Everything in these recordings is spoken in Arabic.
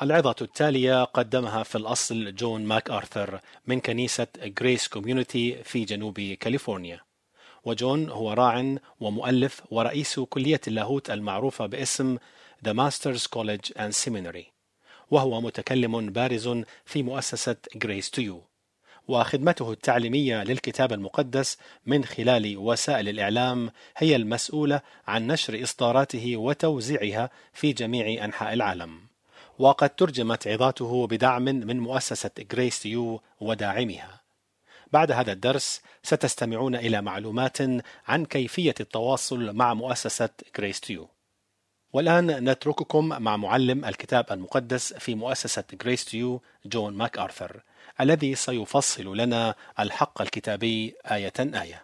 العظة التالية قدمها في الأصل جون ماك آرثر من كنيسة غريس كوميونيتي في جنوب كاليفورنيا. وجون هو راع ومؤلف ورئيس كلية اللاهوت المعروفة باسم The Masters College and Seminary، وهو متكلم بارز في مؤسسة Grace to You، وخدمته التعليمية للكتاب المقدس من خلال وسائل الإعلام هي المسؤولة عن نشر إصداراته وتوزيعها في جميع أنحاء العالم. وقد ترجمت عظاته بدعم من مؤسسة Grace to You وداعمها. بعد هذا الدرس ستستمعون إلى معلومات عن كيفية التواصل مع مؤسسة Grace to You. والآن نترككم مع معلم الكتاب المقدس في مؤسسة Grace to You جون ماك آرثر، الذي سيفصل لنا الحق الكتابي آية آية.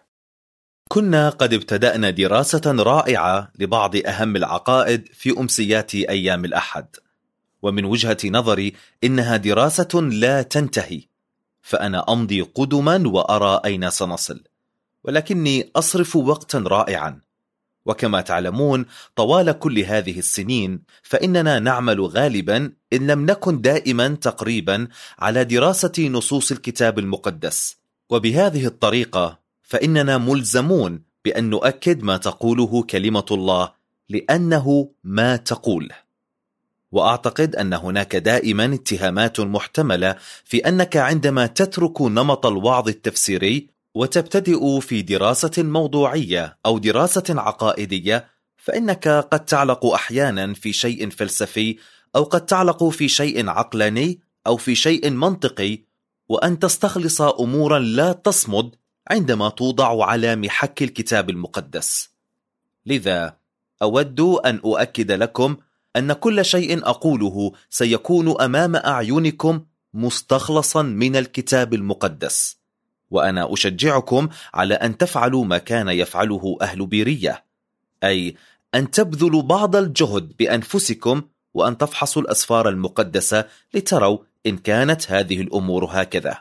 كنا قد ابتدأنا دراسة رائعة لبعض أهم العقائد في أمسيات أيام الأحد، ومن وجهة نظري إنها دراسة لا تنتهي، فأنا أمضي قدما وأرى أين سنصل، ولكني أصرف وقتا رائعا. وكما تعلمون طوال كل هذه السنين فإننا نعمل غالبا إن لم نكن دائما تقريبا على دراسة نصوص الكتاب المقدس، وبهذه الطريقة فإننا ملزمون بأن نؤكد ما تقوله كلمة الله لأنه ما تقول. وأعتقد أن هناك دائما اتهامات محتملة في أنك عندما تترك نمط الوعظ التفسيري وتبتدئ في دراسة موضوعية أو دراسة عقائدية، فإنك قد تعلق أحيانا في شيء فلسفي، أو قد تعلق في شيء عقلاني، أو في شيء منطقي، وأن تستخلص أمورا لا تصمد عندما توضع على محك الكتاب المقدس. لذا أود أن أؤكد لكم أن كل شيء أقوله سيكون أمام أعينكم مستخلصا من الكتاب المقدس، وأنا أشجعكم على أن تفعلوا ما كان يفعله أهل بيرية، أي أن تبذلوا بعض الجهد بأنفسكم وأن تفحصوا الأسفار المقدسة لتروا إن كانت هذه الأمور هكذا.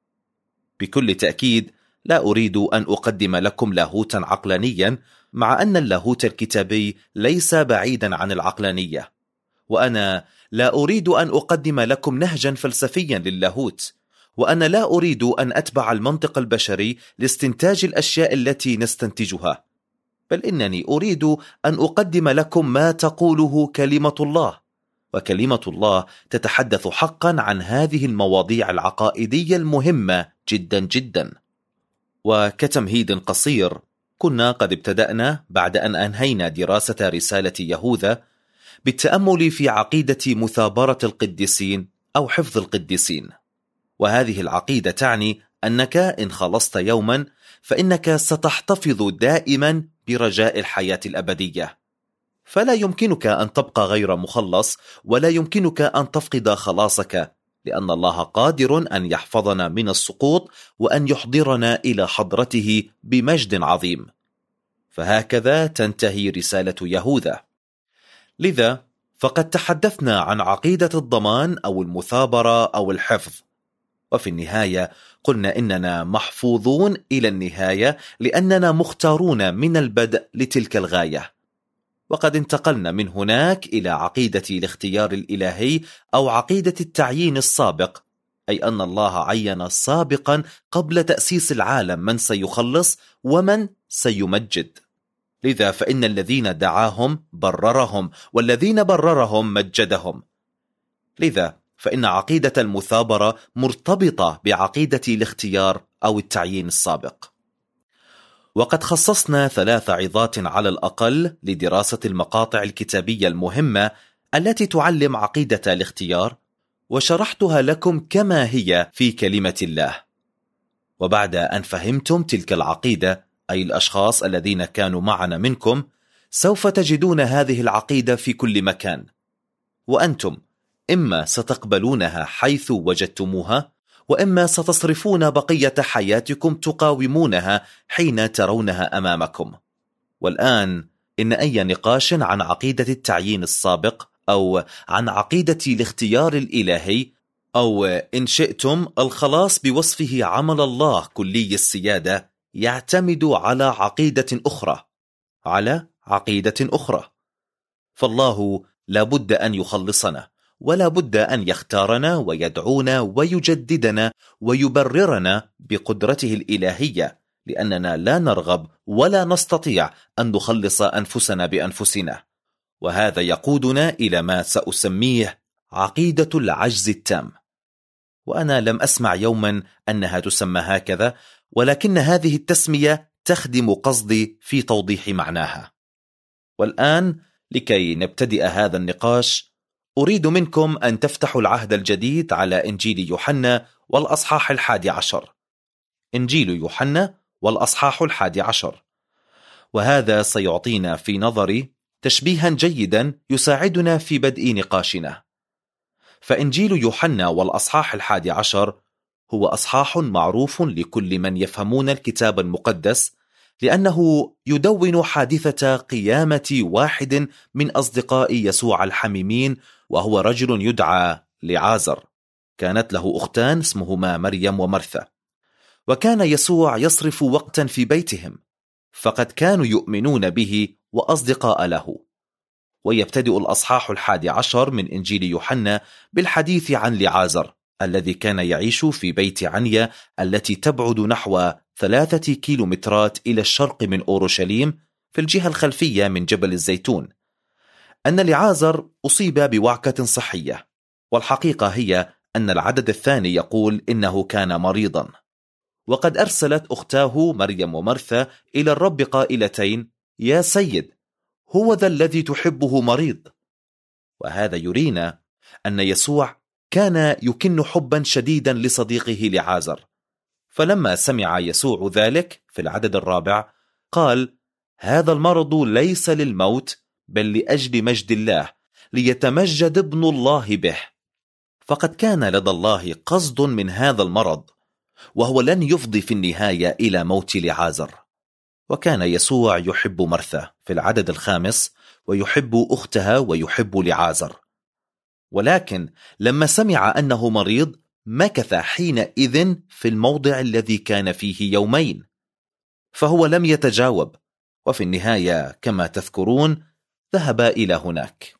بكل تأكيد لا أريد أن أقدم لكم لاهوتا عقلانيا، مع أن اللاهوت الكتابي ليس بعيدا عن العقلانية، وأنا لا أريد أن أقدم لكم نهجا فلسفيا للاهوت، وأنا لا أريد أن أتبع المنطق البشري لاستنتاج الأشياء التي نستنتجها، بل إنني أريد أن أقدم لكم ما تقوله كلمة الله، وكلمة الله تتحدث حقا عن هذه المواضيع العقائدية المهمة جدا جدا. وكتمهيد قصير، كنا قد ابتدأنا بعد أن أنهينا دراسة رسالة يهوذا بالتأمل في عقيدة مثابرة القديسين أو حفظ القديسين، وهذه العقيدة تعني أنك إن خلصت يوما فإنك ستحتفظ دائما برجاء الحياة الأبدية، فلا يمكنك أن تبقى غير مخلص، ولا يمكنك أن تفقد خلاصك، لأن الله قادر أن يحفظنا من السقوط وأن يحضرنا إلى حضرته بمجد عظيم. فهكذا تنتهي رسالة يهوذا. لذا فقد تحدثنا عن عقيدة الضمان أو المثابرة أو الحفظ، وفي النهاية قلنا إننا محفوظون إلى النهاية لأننا مختارون من البدء لتلك الغاية. وقد انتقلنا من هناك إلى عقيدة الاختيار الإلهي أو عقيدة التعيين السابق، أي أن الله عين سابقا قبل تأسيس العالم من سيخلص ومن سيمجد. لذا فإن الذين دعاهم بررهم، والذين بررهم مجدهم. لذا فإن عقيدة المثابرة مرتبطة بعقيدة الاختيار أو التعيين السابق. وقد خصصنا 3 عظات على الأقل لدراسة المقاطع الكتابية المهمة التي تعلم عقيدة الاختيار، وشرحتها لكم كما هي في كلمة الله. وبعد أن فهمتم تلك العقيدة، أي الأشخاص الذين كانوا معنا منكم، سوف تجدون هذه العقيدة في كل مكان، وأنتم إما ستقبلونها حيث وجدتموها، وإما ستصرفون بقية حياتكم تقاومونها حين ترونها أمامكم. والآن إن أي نقاش عن عقيدة التعيين السابق أو عن عقيدة الاختيار الإلهي، أو إن شئتم الخلاص بوصفه عمل الله كلي السيادة، يعتمد على عقيدة أخرى. فالله لابد أن يخلصنا، ولا بد أن يختارنا ويدعونا ويجددنا ويبررنا بقدرته الإلهية، لأننا لا نرغب ولا نستطيع أن نخلص أنفسنا بأنفسنا. وهذا يقودنا إلى ما سأسميه عقيدة العجز التام. وأنا لم أسمع يوما أنها تسمى هكذا، ولكن هذه التسمية تخدم قصدي في توضيح معناها. والآن لكي نبتدئ هذا النقاش أريد منكم أن تفتحوا العهد الجديد على إنجيل يوحنا والأصحاح 11. إنجيل يوحنا والأصحاح 11. وهذا سيعطينا في نظري تشبيها جيدا يساعدنا في بدء نقاشنا. فإنجيل يوحنا والأصحاح 11 هو أصحاح معروف لكل من يفهمون الكتاب المقدس، لأنه يدون حادثة قيامة واحد من أصدقاء يسوع الحميمين، وهو رجل يدعى لعازر. كانت له أختان اسمهما مريم ومرثا، وكان يسوع يصرف وقتا في بيتهم، فقد كانوا يؤمنون به وأصدقاء له. ويبتدئ الأصحاح 11 من إنجيل يوحنا بالحديث عن لعازر الذي كان يعيش في بيت عنيا التي تبعد نحو 3 كيلومترات إلى الشرق من أورشليم في الجهة الخلفية من جبل الزيتون. أن لعازر أصيب بوعكة صحية، والحقيقة هي أن العدد الثاني يقول إنه كان مريضا. وقد أرسلت أختاه مريم ومرثا إلى الرب قائلتين: يا سيد، هو ذا الذي تحبه مريض. وهذا يرينا أن يسوع كان يكن حبا شديدا لصديقه لعازر. فلما سمع يسوع ذلك في العدد 4 قال: هذا المرض ليس للموت، بل لأجل مجد الله، ليتمجد ابن الله به. فقد كان لدى الله قصد من هذا المرض، وهو لن يفضي في النهاية إلى موت لعازر. وكان يسوع يحب مرثا في العدد 5، ويحب أختها، ويحب لعازر. ولكن لما سمع أنه مريض مكث حينئذ في الموضع الذي كان فيه يومين، فهو لم يتجاوب. وفي النهاية كما تذكرون ذهب إلى هناك.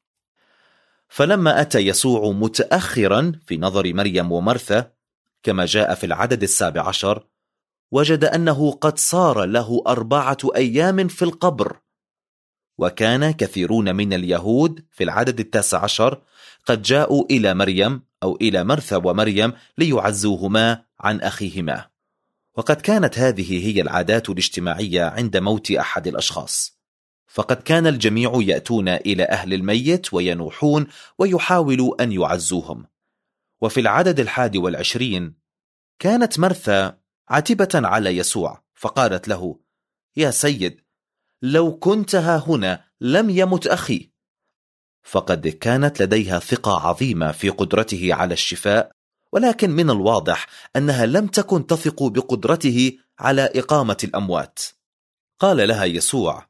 فلما أتى يسوع متأخرا في نظر مريم ومرثا كما جاء في العدد 17، وجد أنه قد صار له 4 أيام في القبر. وكان كثيرون من اليهود في العدد 19 قد جاءوا إلى مريم أو إلى مرثا ومريم ليعزوهما عن أخيهما. وقد كانت هذه هي العادات الاجتماعية عند موت أحد الأشخاص، فقد كان الجميع يأتون إلى أهل الميت وينوحون ويحاولوا أن يعزوهم. وفي العدد 21 كانت مرثا عاتبة على يسوع، فقالت له: يا سيد، لو كنت ها هنا لم يمت أخي. فقد كانت لديها ثقة عظيمة في قدرته على الشفاء، ولكن من الواضح أنها لم تكن تثق بقدرته على إقامة الأموات. قال لها يسوع: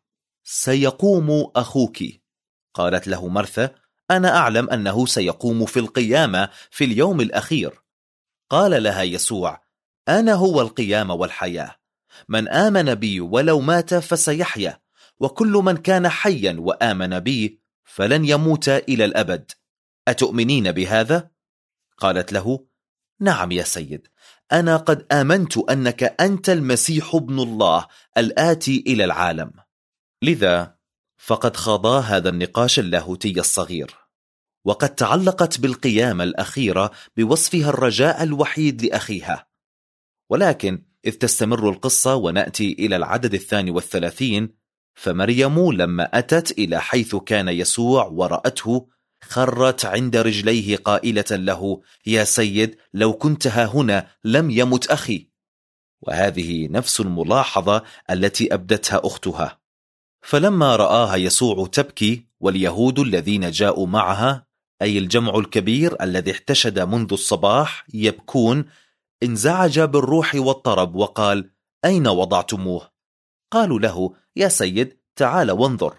سيقوم أخوك. قالت له مرثا: أنا أعلم أنه سيقوم في القيامة في اليوم الأخير. قال لها يسوع: أنا هو القيامة والحياة، من آمن بي ولو مات فسيحيا، وكل من كان حيا وآمن بي فلن يموت إلى الأبد. أتؤمنين بهذا؟ قالت له: نعم يا سيد، أنا قد آمنت أنك أنت المسيح ابن الله الآتي إلى العالم. لذا فقد خاضا هذا النقاش اللاهوتي الصغير، وقد تعلقت بالقيامة الأخيرة بوصفها الرجاء الوحيد لأخيها. ولكن إذ تستمر القصة ونأتي إلى العدد 32، فمريم لما أتت إلى حيث كان يسوع ورأته خرت عند رجليه قائلة له: يا سيد، لو كنت ها هنا لم يمت أخي. وهذه نفس الملاحظة التي أبدتها أختها. فلما رآها يسوع تبكي واليهود الذين جاءوا معها، أي الجمع الكبير الذي احتشد منذ الصباح، يبكون، انزعج بالروح والطرب وقال: أين وضعتموه؟ قالوا له: يا سيد، تعال وانظر.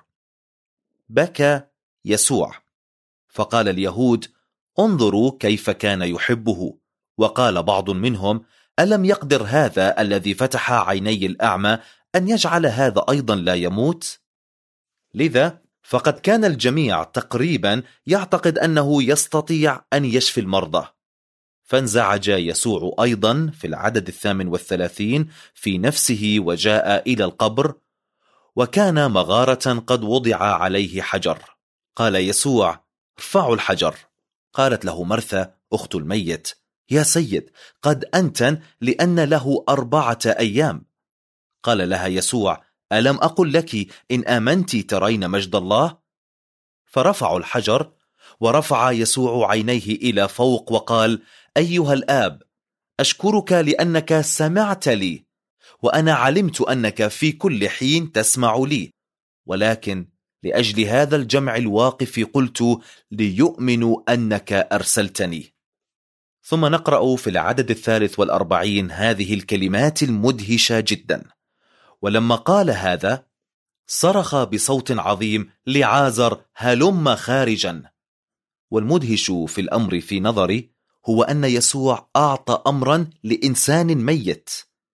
بكى يسوع، فقال اليهود: انظروا كيف كان يحبه. وقال بعض منهم: ألم يقدر هذا الذي فتح عيني الأعمى أن يجعل هذا أيضا لا يموت؟ لذا فقد كان الجميع تقريبا يعتقد أنه يستطيع أن يشفي المرضى. فانزعج يسوع أيضا في العدد 38 في نفسه وجاء إلى القبر، وكان مغارة قد وضع عليه حجر. قال يسوع: ارفعوا الحجر. قالت له مرثا أخت الميت: يا سيد، قد أنتن، لأن له 4 أيام. قال لها يسوع: ألم أقل لك إن آمنت ترين مجد الله؟ فرفعوا الحجر، ورفع يسوع عينيه إلى فوق وقال: أيها الآب، أشكرك لأنك سمعت لي، وأنا علمت أنك في كل حين تسمع لي، ولكن لأجل هذا الجمع الواقف قلت، ليؤمنوا أنك أرسلتني. ثم نقرأ في العدد 43 هذه الكلمات المدهشة جدا: ولما قال هذا صرخ بصوت عظيم: لعازر هلم خارجا. والمدهش في الأمر في نظري هو أن يسوع أعطى أمرا لإنسان ميت.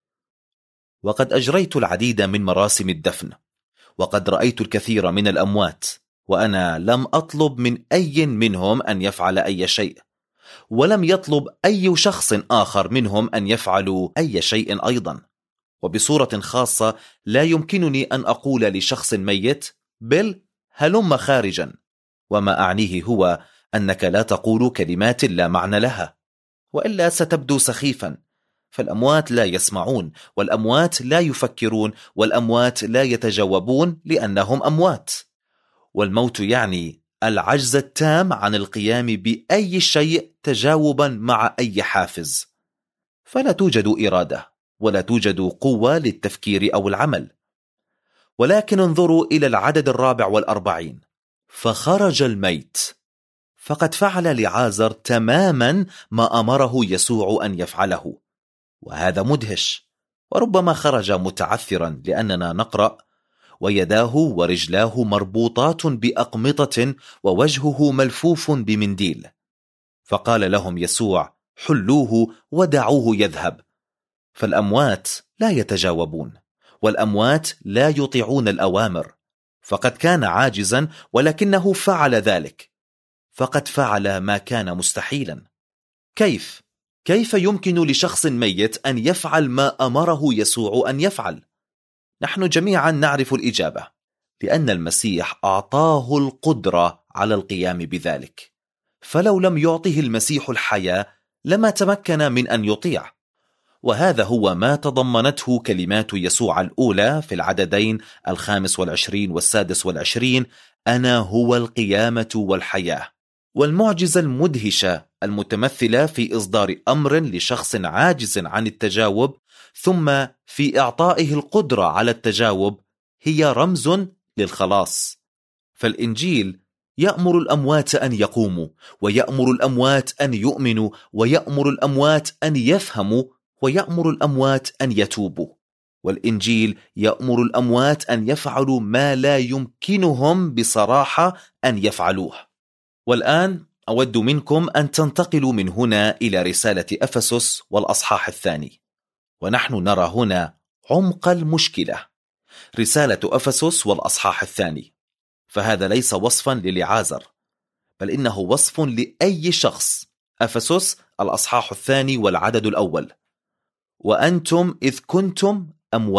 وقد أجريت العديد من مراسم الدفن، وقد رأيت الكثير من الأموات، وأنا لم أطلب من أي منهم أن يفعل أي شيء، ولم يطلب أي شخص آخر منهم أن يفعلوا أي شيء أيضا. وبصورة خاصة لا يمكنني أن أقول لشخص ميت: بل هلم خارجا. وما أعنيه هو أنك لا تقول كلمات لا معنى لها، وإلا ستبدو سخيفا. فالأموات لا يسمعون، والأموات لا يفكرون، والأموات لا يتجاوبون لأنهم أموات. والموت يعني العجز التام عن القيام بأي شيء تجاوبا مع أي حافز. فلا توجد إرادة، ولا توجد قوة للتفكير أو العمل. ولكن انظروا إلى العدد 44: فخرج الميت. فقد فعل لعازر تماما ما أمره يسوع أن يفعله، وهذا مدهش. وربما خرج متعثرا، لأننا نقرأ: ويداه ورجلاه مربوطات بأقمطة، ووجهه ملفوف بمنديل. فقال لهم يسوع: حلوه ودعوه يذهب. فالأموات لا يتجاوبون، والأموات لا يطيعون الأوامر. فقد كان عاجزا، ولكنه فعل ذلك. فقد فعل ما كان مستحيلا. كيف يمكن لشخص ميت أن يفعل ما أمره يسوع أن يفعل؟ نحن جميعا نعرف الإجابة: لأن المسيح أعطاه القدرة على القيام بذلك. فلو لم يعطه المسيح الحياة لما تمكن من أن يطيع. وهذا هو ما تضمنته كلمات يسوع الأولى في العددين 25 و26: أنا هو القيامة والحياة. والمعجزة المدهشة المتمثلة في إصدار أمر لشخص عاجز عن التجاوب، ثم في إعطائه القدرة على التجاوب، هي رمز للخلاص. فالإنجيل يأمر الأموات أن يقوموا، ويأمر الأموات أن يؤمنوا، ويأمر الأموات أن يفهموا، ويأمر الأموات أن يتوبوا. والإنجيل يأمر الأموات أن يفعلوا ما لا يمكنهم بصراحة أن يفعلوه. والآن أود منكم أن تنتقلوا من هنا إلى رسالة أفسس والأصحاح 2. ونحن نرى هنا عمق المشكلة. رسالة أفسس والأصحاح 2، فهذا ليس وصفا للعازر، بل إنه وصف لأي شخص. أفسس الأصحاح 2 والعدد 1: وأنتم إذ كنتم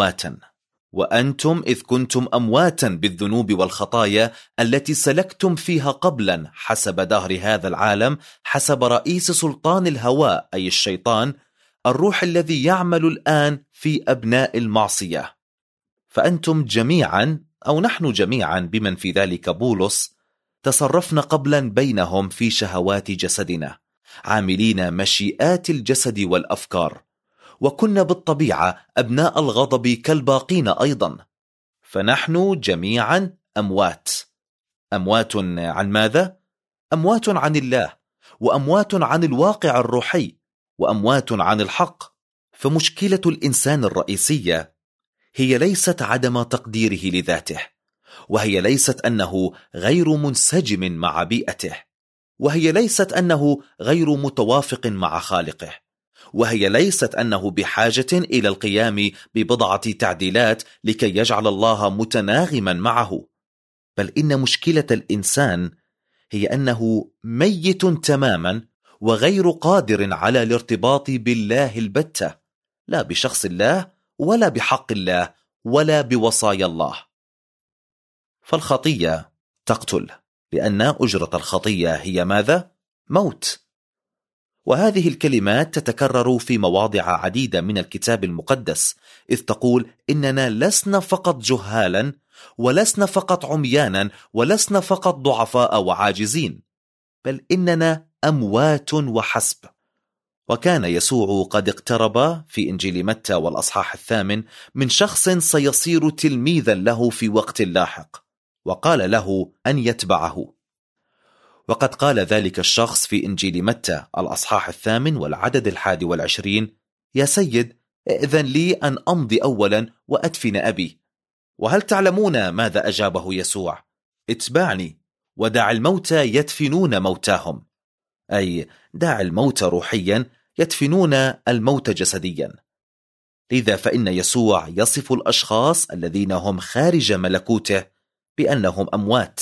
أمواتا بالذنوب والخطايا التي سلكتم فيها قبلا حسب دهر هذا العالم، حسب رئيس سلطان الهواء أي الشيطان، الروح الذي يعمل الآن في أبناء المعصية. فأنتم جميعا، أو نحن جميعا بمن في ذلك بولس، تصرفنا قبلا بينهم في شهوات جسدنا، عاملين مشيئات الجسد والأفكار، وكنا بالطبيعة أبناء الغضب كالباقين أيضا. فنحن جميعا أموات عن ماذا؟ أموات عن الله، وأموات عن الواقع الروحي، وأموات عن الحق. فمشكلة الإنسان الرئيسية هي ليست عدم تقديره لذاته، وهي ليست أنه غير منسجم مع بيئته، وهي ليست أنه غير متوافق مع خالقه، وهي ليست أنه بحاجة إلى القيام ببضعة تعديلات لكي يجعل الله متناغما معه، بل إن مشكلة الإنسان هي أنه ميت تماما وغير قادر على الارتباط بالله البتة، لا بشخص الله ولا بحق الله ولا بوصايا الله. فالخطية تقتل، لأن أجرة الخطية هي ماذا؟ موت. وهذه الكلمات تتكرر في مواضع عديدة من الكتاب المقدس، إذ تقول إننا لسنا فقط جهالا، ولسنا فقط عميانا، ولسنا فقط ضعفاء وعاجزين، بل إننا أموات وحسب. وكان يسوع قد اقترب في إنجيل متى والأصحاح 8 من شخص سيصير تلميذا له في وقت لاحق، وقال له أن يتبعه. وقد قال ذلك الشخص في إنجيل متى الأصحاح 8 والعدد 21: يا سيد، ائذن لي أن أمضي أولا وأدفن أبي. وهل تعلمون ماذا أجابه يسوع؟ اتبعني ودع الموتى يدفنون موتاهم، أي دع الموت روحيا يدفنون الموت جسديا. لذا فإن يسوع يصف الأشخاص الذين هم خارج ملكوته بأنهم أموات.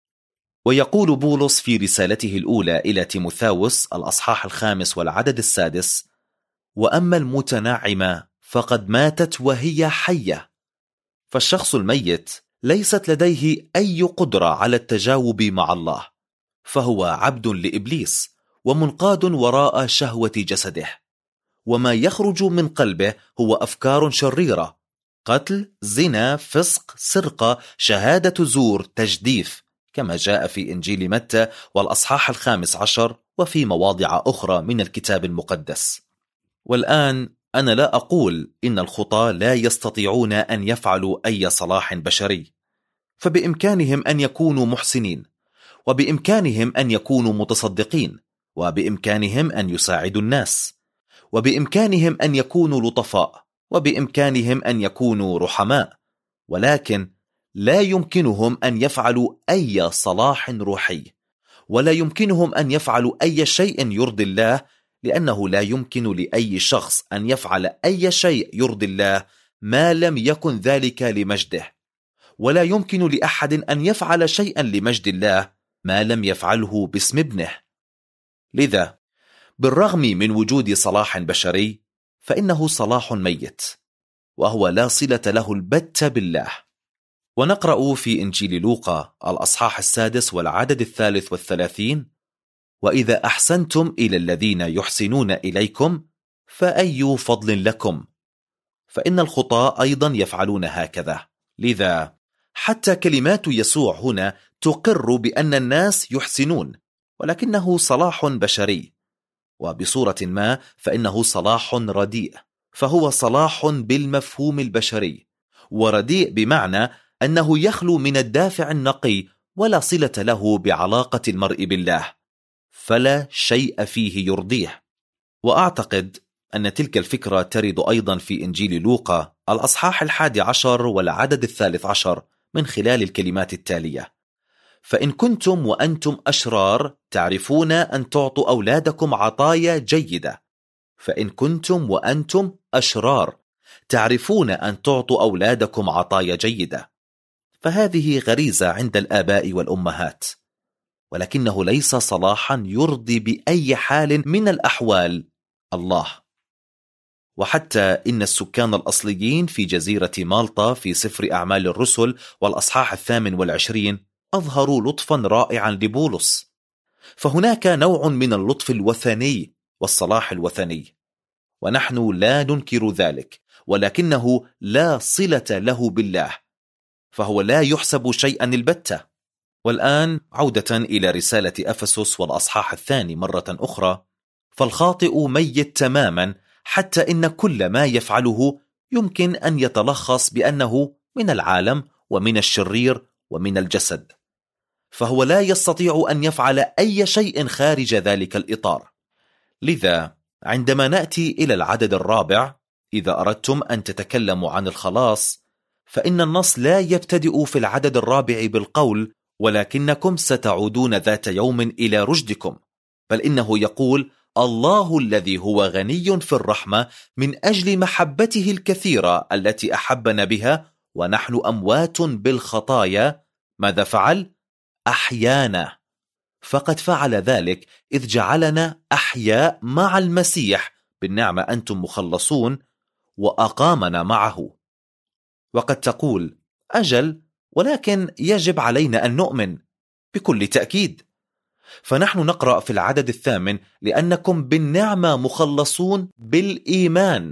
ويقول بولس في رسالته الأولى إلى تيموثاوس الأصحاح 5 والعدد 6: وأما المتناعمة فقد ماتت وهي حية. فالشخص الميت ليست لديه أي قدرة على التجاوب مع الله، فهو عبد لإبليس ومنقاد وراء شهوة جسده، وما يخرج من قلبه هو أفكار شريرة: قتل، زنا، فسق، سرقة، شهادة زور، تجديف، كما جاء في إنجيل متى والأصحاح 15 وفي مواضع أخرى من الكتاب المقدس. والآن أنا لا أقول إن الخطاة لا يستطيعون أن يفعلوا أي صلاح بشري، فبإمكانهم أن يكونوا محسنين، وبإمكانهم أن يكونوا متصدقين، وبإمكانهم أن يساعدوا الناس، وبإمكانهم أن يكونوا لطفاء، وبإمكانهم أن يكونوا رحماء، ولكن لا يمكنهم أن يفعلوا أي صلاح روحي، ولا يمكنهم أن يفعلوا أي شيء يرضي الله، لأنه لا يمكن لأي شخص أن يفعل أي شيء يرضي الله ما لم يكن ذلك لمجده، ولا يمكن لأحد أن يفعل شيئا لمجد الله ما لم يفعله باسم ابنه. لذا بالرغم من وجود صلاح بشري فإنه صلاح ميت، وهو لا صلة له البتة بالله. ونقرأ في إنجيل لوقا الأصحاح 6 والعدد 33: وإذا أحسنتم إلى الذين يحسنون إليكم فأي فضل لكم، فإن الخطاة أيضا يفعلون هكذا. لذا حتى كلمات يسوع هنا تقر بأن الناس يحسنون، ولكنه صلاح بشري، وبصورة ما فإنه صلاح رديء، فهو صلاح بالمفهوم البشري، ورديء بمعنى أنه يخلو من الدافع النقي ولا صلة له بعلاقة المرء بالله، فلا شيء فيه يرضيه. وأعتقد أن تلك الفكرة ترد أيضا في إنجيل لوقا الأصحاح 11 والعدد 13 من خلال الكلمات التالية: فإن كنتم وأنتم أشرار تعرفون أن تعطوا أولادكم عطايا جيدة. فإن كنتم وأنتم أشرار تعرفون أن تعطوا أولادكم عطايا جيدة. فهذه غريزة عند الآباء والأمهات، ولكنه ليس صلاحا يرضي بأي حال من الأحوال الله. وحتى إن السكان الأصليين في جزيرة مالطا في سفر أعمال الرسل والأصحاح 28 أظهروا لطفا رائعا لبولس. فهناك نوع من اللطف الوثني والصلاح الوثني، ونحن لا ننكر ذلك، ولكنه لا صلة له بالله، فهو لا يحسب شيئا البتة. والآن عودة إلى رسالة أفسس والأصحاح 2 مرة أخرى: فالخاطئ ميت تماما، حتى إن كل ما يفعله يمكن أن يتلخص بأنه من العالم ومن الشرير ومن الجسد، فهو لا يستطيع أن يفعل أي شيء خارج ذلك الإطار. لذا عندما نأتي إلى العدد 4: إذا أردتم أن تتكلموا عن الخلاص، فإن النص لا يبتدئ في العدد 4 بالقول ولكنكم ستعودون ذات يوم إلى رشدكم، بل إنه يقول: الله الذي هو غني في الرحمة من أجل محبته الكثيرة التي أحبنا بها ونحن أموات بالخطايا ماذا فعل؟ أحيانا، فقد فعل ذلك إذ جعلنا أحياء مع المسيح بالنعمة أنتم مخلصون، وأقامنا معه. وقد تقول: أجل، ولكن يجب علينا أن نؤمن. بكل تأكيد، فنحن نقرأ في العدد 8: لأنكم بالنعمة مخلصون بالإيمان،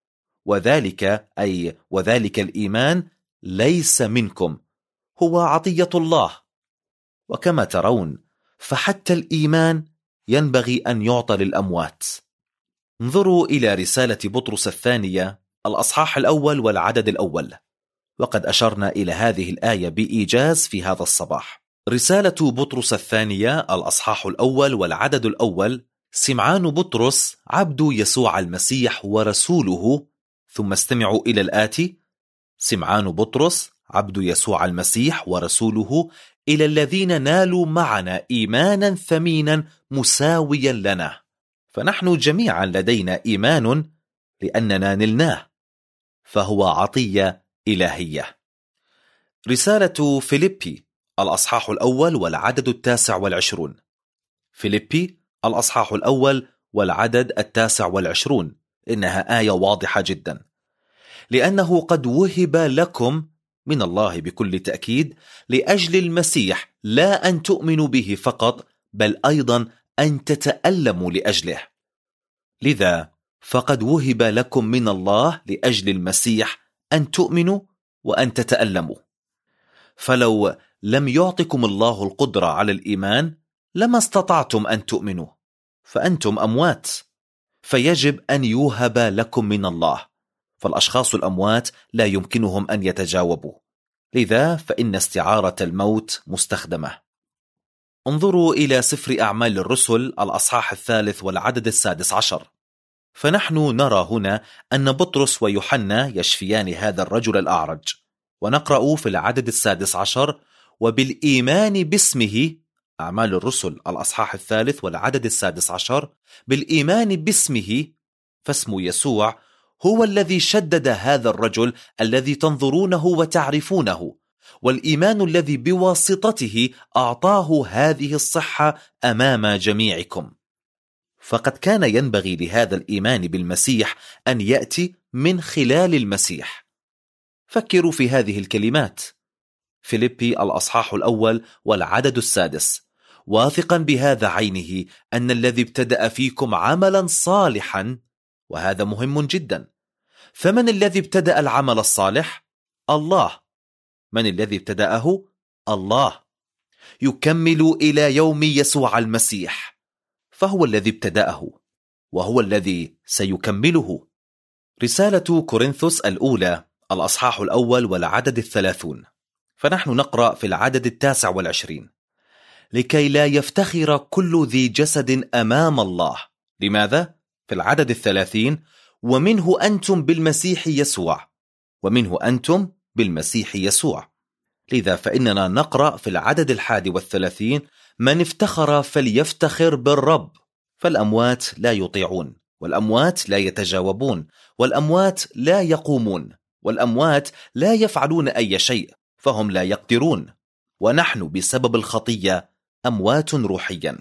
وذلك الإيمان ليس منكم، هو عطية الله. وكما ترون، فحتى الإيمان ينبغي أن يعطى للأموات. انظروا إلى رسالة بطرس الثانية الأصحاح الأول والعدد الأول، وقد أشرنا إلى هذه الآية بإيجاز في هذا الصباح. رسالة بطرس الثانية الأصحاح الأول والعدد الأول: سمعان بطرس عبد يسوع المسيح ورسوله. ثم استمعوا إلى الآتي: سمعان بطرس عبد يسوع المسيح ورسوله، إلى الذين نالوا معنا إيمانا ثمينا مساويا لنا. فنحن جميعا لدينا إيمان لأننا نلناه، فهو عطية إلهية. رسالة فيليبي الأصحاح الأول والعدد 29. فيليبي الأصحاح الأول والعدد 29، إنها آية واضحة جدا: لأنه قد وهب لكم من الله بكل تأكيد لأجل المسيح، لا أن تؤمنوا به فقط، بل أيضا أن تتألموا لأجله. لذا فقد وهب لكم من الله لأجل المسيح أن تؤمنوا وأن تتألموا. فلو لم يعطكم الله القدرة على الإيمان لما استطعتم أن تؤمنوا، فأنتم أموات، فيجب أن يوهب لكم من الله. فالأشخاص الأموات لا يمكنهم أن يتجاوبوا، لذا فإن استعارة الموت مستخدمة. انظروا إلى سفر أعمال الرسل الأصحاح الثالث والعدد 16. فنحن نرى هنا أن بطرس ويوحنا يشفيان هذا الرجل الأعرج، ونقرأ في العدد 16: وبالإيمان باسمه. أعمال الرسل الأصحاح الثالث والعدد 16: بالإيمان باسمه، فاسم يسوع هو الذي شدد هذا الرجل الذي تنظرونه وتعرفونه، والإيمان الذي بواسطته أعطاه هذه الصحة أمام جميعكم. فقد كان ينبغي لهذا الإيمان بالمسيح أن يأتي من خلال المسيح. فكروا في هذه الكلمات: فيليبي الأصحاح الأول والعدد 6: واثقا بهذا عينه أن الذي ابتدأ فيكم عملا صالحا. وهذا مهم جدا. فمن الذي ابتدأ العمل الصالح؟ الله. من الذي ابتدأه؟ الله. يكمل إلى يوم يسوع المسيح، فهو الذي ابتدأه وهو الذي سيكمله. رسالة كورنثوس الأولى الأصحاح الأول والعدد 30. فنحن نقرأ في العدد 29: لكي لا يفتخر كل ذي جسد أمام الله. لماذا؟ في العدد 30: ومنه أنتم بالمسيح يسوع. ومنه أنتم بالمسيح يسوع. لذا فإننا نقرأ في العدد 31: من افتخر فليفتخر بالرب. فالأموات لا يطيعون، والأموات لا يتجاوبون، والأموات لا يقومون، والأموات لا يفعلون أي شيء، فهم لا يقدرون، ونحن بسبب الخطية أموات روحيا.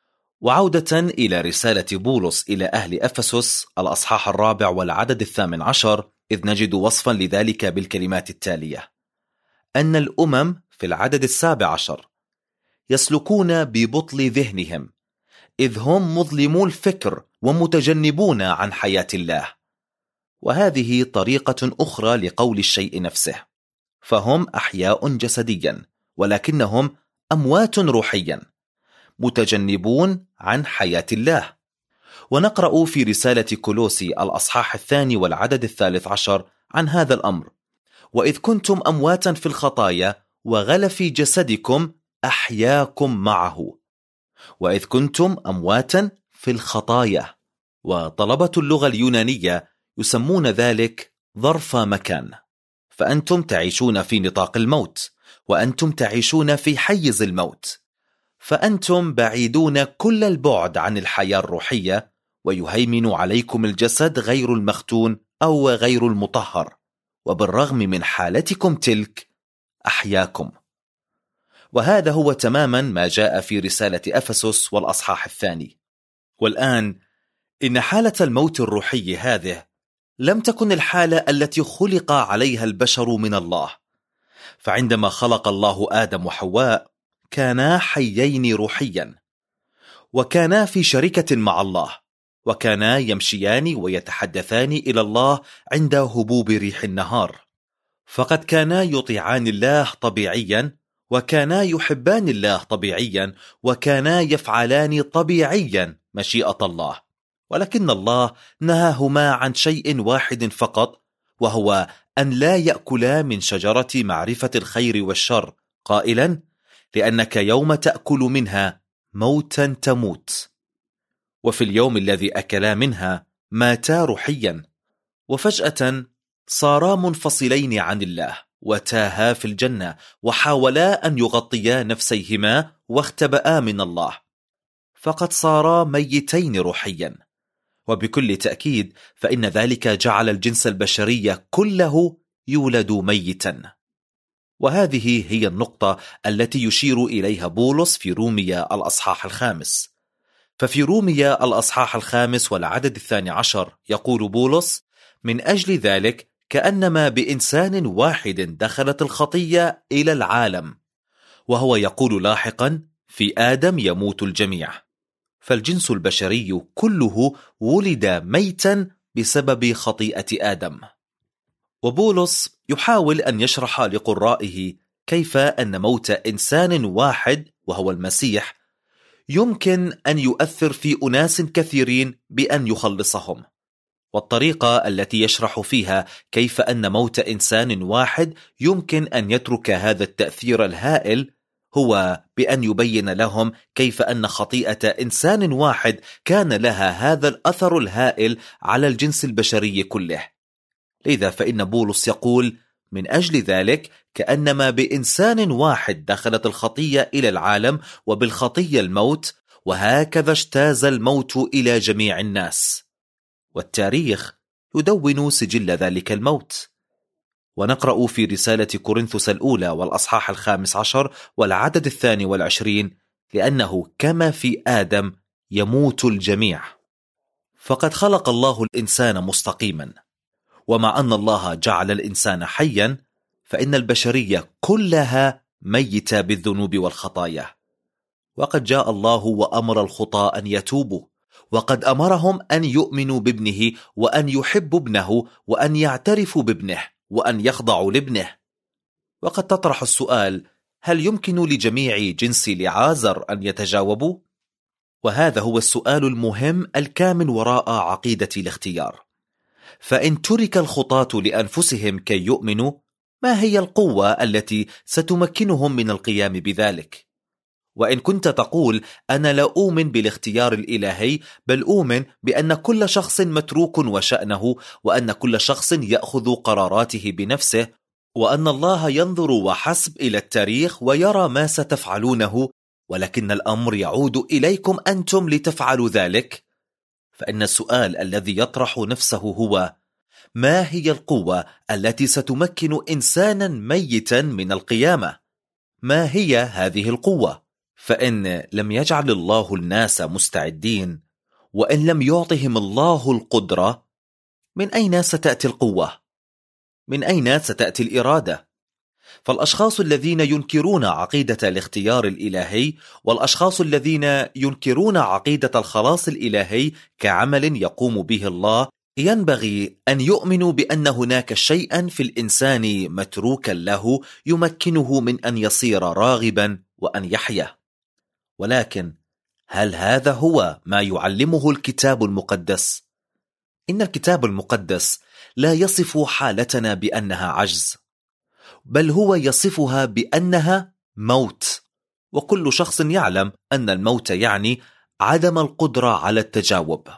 وعودة إلى رسالة بولس إلى أهل أفسس الأصحاح الرابع والعدد 18، إذ نجد وصفا لذلك بالكلمات التالية: أن الأمم في العدد 17 يسلكون ببطل ذهنهم، إذ هم مظلمو الفكر ومتجنبون عن حياة الله. وهذه طريقة أخرى لقول الشيء نفسه، فهم أحياء جسديا ولكنهم أموات روحيا، متجنبون عن حياة الله. ونقرأ في رسالة كولوسي الأصحاح الثاني والعدد 13 عن هذا الأمر: وإذ كنتم أمواتا في الخطايا وغلف جسدكم أحياكم معه. وإذ كنتم أمواتا في الخطايا، وطلبة اللغة اليونانية يسمون ذلك ظرف مكان، فأنتم تعيشون في نطاق الموت، وأنتم تعيشون في حيز الموت، فأنتم بعيدون كل البعد عن الحياة الروحية، ويهيمن عليكم الجسد غير المختون أو غير المطهر، وبالرغم من حالتكم تلك أحياكم. وهذا هو تماما ما جاء في رسالة أفسس والأصحاح الثاني. والآن إن حالة الموت الروحي هذه لم تكن الحالة التي خلق عليها البشر من الله، فعندما خلق الله آدم وحواء كانا حيين روحيا، وكانا في شركة مع الله، وكانا يمشيان ويتحدثان إلى الله عند هبوب ريح النهار، فقد كانا يطيعان الله طبيعيا، وكانا يحبان الله طبيعيا، وكانا يفعلان طبيعيا مشيئة الله. ولكن الله نهاهما عن شيء واحد فقط، وهو أن لا يأكلا من شجرة معرفة الخير والشر، قائلا: لأنك يوم تأكل منها موتا تموت. وفي اليوم الذي أكلا منها ماتا روحيا، وفجأة صارا منفصلين عن الله، وتاها في الجنة، وحاولا أن يغطيا نفسيهما واختبئا من الله، فقد صارا ميتين روحيا. وبكل تأكيد فإن ذلك جعل الجنس البشري كله يولد ميتا. وهذه هي النقطة التي يشير إليها بولس في روميا الأصحاح 5. ففي روميا الأصحاح 5 والعدد 12 يقول بولس: من أجل ذلك كأنما بإنسان واحد دخلت الخطية إلى العالم. وهو يقول لاحقا: في آدم يموت الجميع. فالجنس البشري كله ولد ميتا بسبب خطيئة آدم. وبولس يحاول أن يشرح لقرائه كيف أن موت إنسان واحد وهو المسيح يمكن أن يؤثر في أناس كثيرين بأن يخلصهم. والطريقة التي يشرح فيها كيف أن موت إنسان واحد يمكن أن يترك هذا التأثير الهائل هو بأن يبين لهم كيف أن خطيئة إنسان واحد كان لها هذا الأثر الهائل على الجنس البشري كله. لذا فإن بولس يقول: من أجل ذلك كأنما بإنسان واحد دخلت الخطية إلى العالم، وبالخطية الموت، وهكذا اجتاز الموت إلى جميع الناس. والتاريخ يدون سجل ذلك الموت. ونقرأ في رسالة كورنثوس الأولى والأصحاح 15 والعدد 22: لأنه كما في آدم يموت الجميع. فقد خلق الله الإنسان مستقيما، ومع أن الله جعل الإنسان حيا، فإن البشرية كلها ميتة بالذنوب والخطايا. وقد جاء الله وأمر الخطاة أن يتوبوا، وقد أمرهم أن يؤمنوا بابنه، وأن يحبوا ابنه، وأن يعترفوا بابنه، وأن يخضعوا لابنه. وقد تطرح السؤال: هل يمكن لجميع جنس لعازر أن يتجاوبوا؟ وهذا هو السؤال المهم الكامن وراء عقيدة الاختيار. فإن ترك الخطاة لأنفسهم كي يؤمنوا، ما هي القوة التي ستمكنهم من القيام بذلك؟ وإن كنت تقول: أنا لا أؤمن بالاختيار الإلهي، بل أؤمن بأن كل شخص متروك وشأنه، وأن كل شخص يأخذ قراراته بنفسه، وأن الله ينظر وحسب إلى التاريخ ويرى ما ستفعلونه، ولكن الأمر يعود إليكم أنتم لتفعلوا ذلك، فإن السؤال الذي يطرح نفسه هو: ما هي القوة التي ستمكن إنسانا ميتا من القيامة؟ ما هي هذه القوة؟ فإن لم يجعل الله الناس مستعدين، وإن لم يعطهم الله القدرة، من أين ستأتي القوة؟ من أين ستأتي الإرادة؟ فالأشخاص الذين ينكرون عقيدة الاختيار الإلهي، والأشخاص الذين ينكرون عقيدة الخلاص الإلهي كعمل يقوم به الله، ينبغي أن يؤمنوا بأن هناك شيئا في الإنسان متروكا له يمكنه من أن يصير راغبا وأن يحيا. ولكن هل هذا هو ما يعلمه الكتاب المقدس؟ إن الكتاب المقدس لا يصف حالتنا بأنها عجز، بل هو يصفها بأنها موت. وكل شخص يعلم أن الموت يعني عدم القدرة على التجاوب.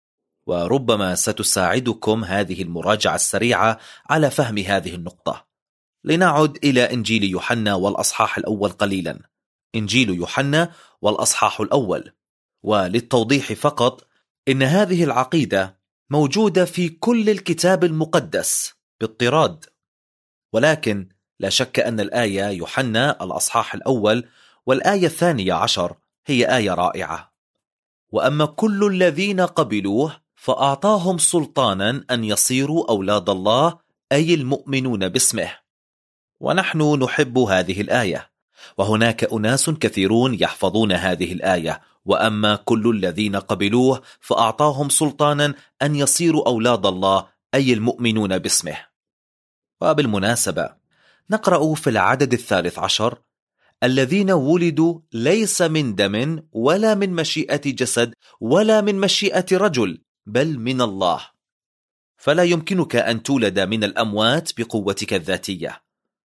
وربما ستساعدكم هذه المراجعة السريعة على فهم هذه النقطة. لنعد إلى إنجيل يوحنا والأصحاح الأول قليلا. إنجيل يوحنا والأصحاح الأول. وللتوضيح فقط، إن هذه العقيدة موجودة في كل الكتاب المقدس باضطراد، ولكن لا شك أن الآية يوحنا الأصحاح الأول والآية 12 هي آية رائعة. وأما كل الذين قبلوه فأعطاهم سلطانا أن يصيروا أولاد الله، أي المؤمنون باسمه. ونحن نحب هذه الآية، وهناك أناس كثيرون يحفظون هذه الآية: وأما كل الذين قبلوه فأعطاهم سلطانا أن يصيروا أولاد الله، أي المؤمنون باسمه. وبالمناسبة نقرأ في العدد 13: الذين ولدوا ليس من دم ولا من مشيئة جسد ولا من مشيئة رجل بل من الله. فلا يمكنك أن تولد من الأموات بقوتك الذاتية،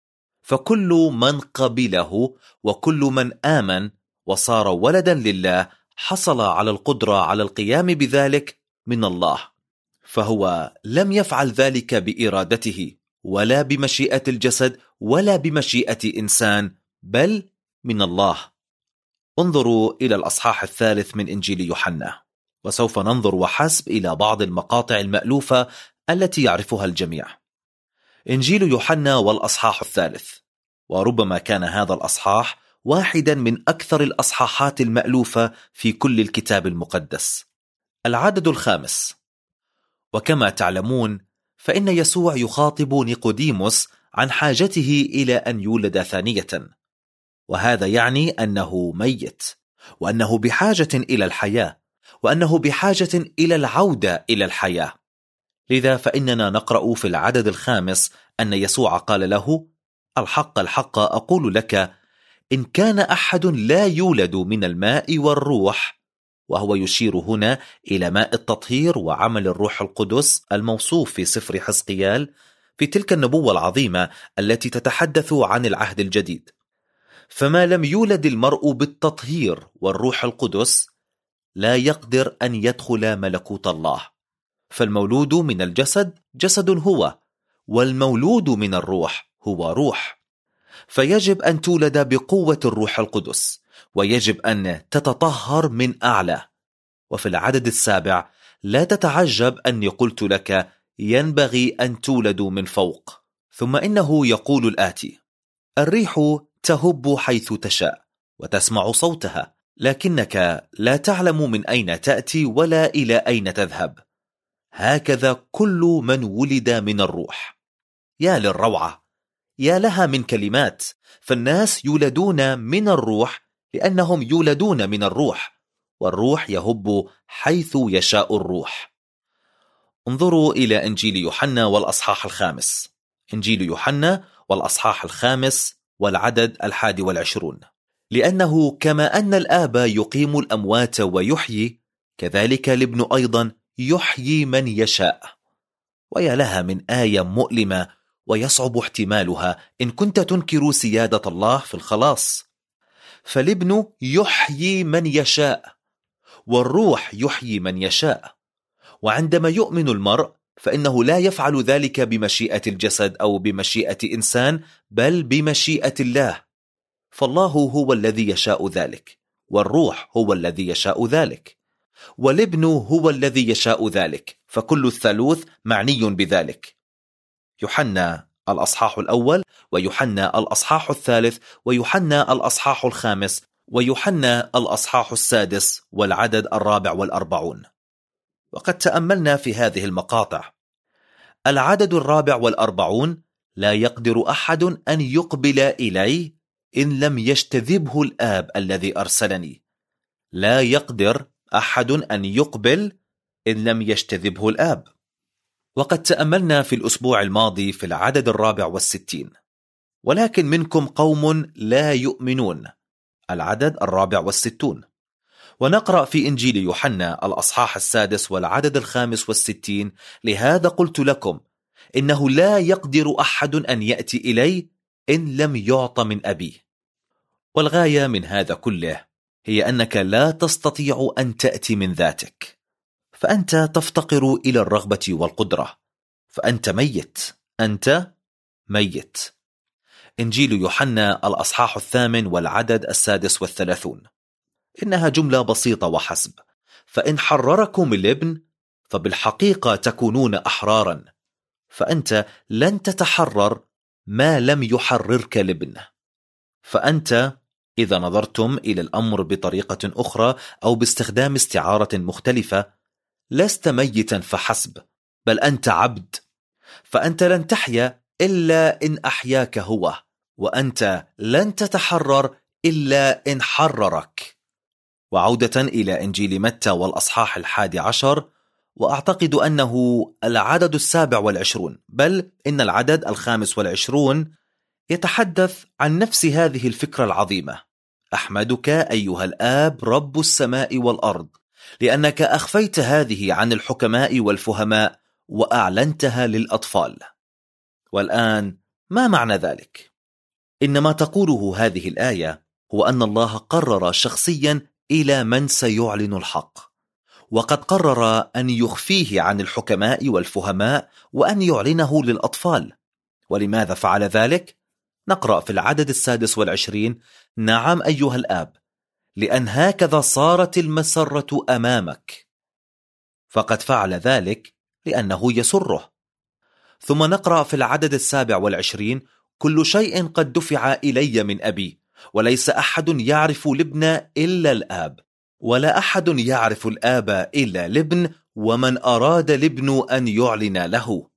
فكل من قبله وكل من آمن وصار ولدا لله حصل على القدرة على القيام بذلك من الله، فهو لم يفعل ذلك بإرادته ولا بمشيئة الجسد ولا بمشيئة إنسان بل من الله. انظروا إلى الأصحاح 3 من إنجيل يوحنا، وسوف ننظر وحسب إلى بعض المقاطع المألوفة التي يعرفها الجميع. إنجيل يوحنا والأصحاح 3، وربما كان هذا الأصحاح واحدا من أكثر الأصحاحات المألوفة في كل الكتاب المقدس. العدد 5: وكما تعلمون فإن يسوع يخاطب نيقوديموس عن حاجته إلى أن يولد ثانية، وهذا يعني أنه ميت، وأنه بحاجة إلى الحياة، وأنه بحاجة إلى العودة إلى الحياة. لذا فإننا نقرأ في العدد 5 أن يسوع قال له: الحق الحق أقول لك، إن كان أحد لا يولد من الماء والروح، وهو يشير هنا إلى ماء التطهير وعمل الروح القدس الموصوف في سفر حزقيال في تلك النبوة العظيمة التي تتحدث عن العهد الجديد. فما لم يولد المرء بالتطهير والروح القدس لا يقدر أن يدخل ملكوت الله. فالمولود من الجسد جسد هو، والمولود من الروح هو روح. فيجب أن تولد بقوة الروح القدس، ويجب أن تتطهر من أعلى. وفي العدد 7: لا تتعجب أني قلت لك ينبغي أن تولدوا من فوق. ثم إنه يقول الآتي: الريح تهب حيث تشاء وتسمع صوتها، لكنك لا تعلم من أين تأتي ولا إلى أين تذهب. هكذا كل من ولد من الروح. يا للروعة، يا لها من كلمات. فالناس يولدون من الروح لأنهم يولدون من الروح، والروح يهب حيث يشاء الروح. انظروا إلى إنجيل يوحنا والأصحاح 5. إنجيل يوحنا والأصحاح 5 والعدد 21: لأنه كما أن الآب يقيم الأموات ويحيي، كذلك الابن أيضا يحيي من يشاء. ويا لها من آية مؤلمة ويصعب احتمالها إن كنت تنكر سيادة الله في الخلاص. فالابن يحيي من يشاء، والروح يحيي من يشاء. وعندما يؤمن المرء فإنه لا يفعل ذلك بمشيئة الجسد أو بمشيئة إنسان بل بمشيئة الله. فالله هو الذي يشاء ذلك، والروح هو الذي يشاء ذلك، والابن هو الذي يشاء ذلك، فكل الثالوث معني بذلك. يوحنا الأصحاح الأول، ويوحنا الأصحاح الثالث، ويوحنا الأصحاح الخامس، ويوحنا الأصحاح السادس والعدد 44. وقد تأملنا في هذه المقاطع. العدد 44: لا يقدر أحد أن يقبل إلي إن لم يجتذبه الآب الذي أرسلني. لا يقدر أحد أن يقبل إن لم يجتذبه الآب. وقد تأملنا في الأسبوع الماضي في العدد 64: ولكن منكم قوم لا يؤمنون، العدد 64. ونقرأ في إنجيل يوحنا الأصحاح السادس والعدد 65: لهذا قلت لكم إنه لا يقدر أحد أن يأتي إلي إن لم يعط من أبي. والغاية من هذا كله هي أنك لا تستطيع أن تأتي من ذاتك، فأنت تفتقر إلى الرغبة والقدرة، فأنت ميت، أنت ميت. إنجيل يوحنا الأصحاح 8 والعدد 36: إنها جملة بسيطة وحسب: فإن حرركم الابن فبالحقيقة تكونون أحرارا. فأنت لن تتحرر ما لم يحررك الابن. فأنت إذا نظرتم إلى الأمر بطريقة أخرى أو باستخدام استعارة مختلفة، لست ميتا فحسب، بل أنت عبد. فأنت لن تحيا إلا إن أحياك هو، وأنت لن تتحرر إلا إن حررك. وعودة إلى إنجيل متى والأصحاح 11، وأعتقد أنه العدد 27، بل إن العدد 25 يتحدث عن نفس هذه الفكرة العظيمة: أحمدك أيها الآب رب السماء والأرض، لأنك أخفيت هذه عن الحكماء والفهماء وأعلنتها للأطفال. والآن ما معنى ذلك؟ إن ما تقوله هذه الآية هو أن الله قرر شخصيا إلى من سيعلن الحق، وقد قرر أن يخفيه عن الحكماء والفهماء وأن يعلنه للأطفال. ولماذا فعل ذلك؟ نقرأ في العدد 26: نعم أيها الآب، لأن هكذا صارت المسرة أمامك. فقد فعل ذلك لأنه يسره. ثم نقرأ في العدد 27: كل شيء قد دفع إلي من أبي، وليس أحد يعرف الابن إلا الآب، ولا أحد يعرف الآب إلا الابن، ومن أراد الابن أن يعلن له.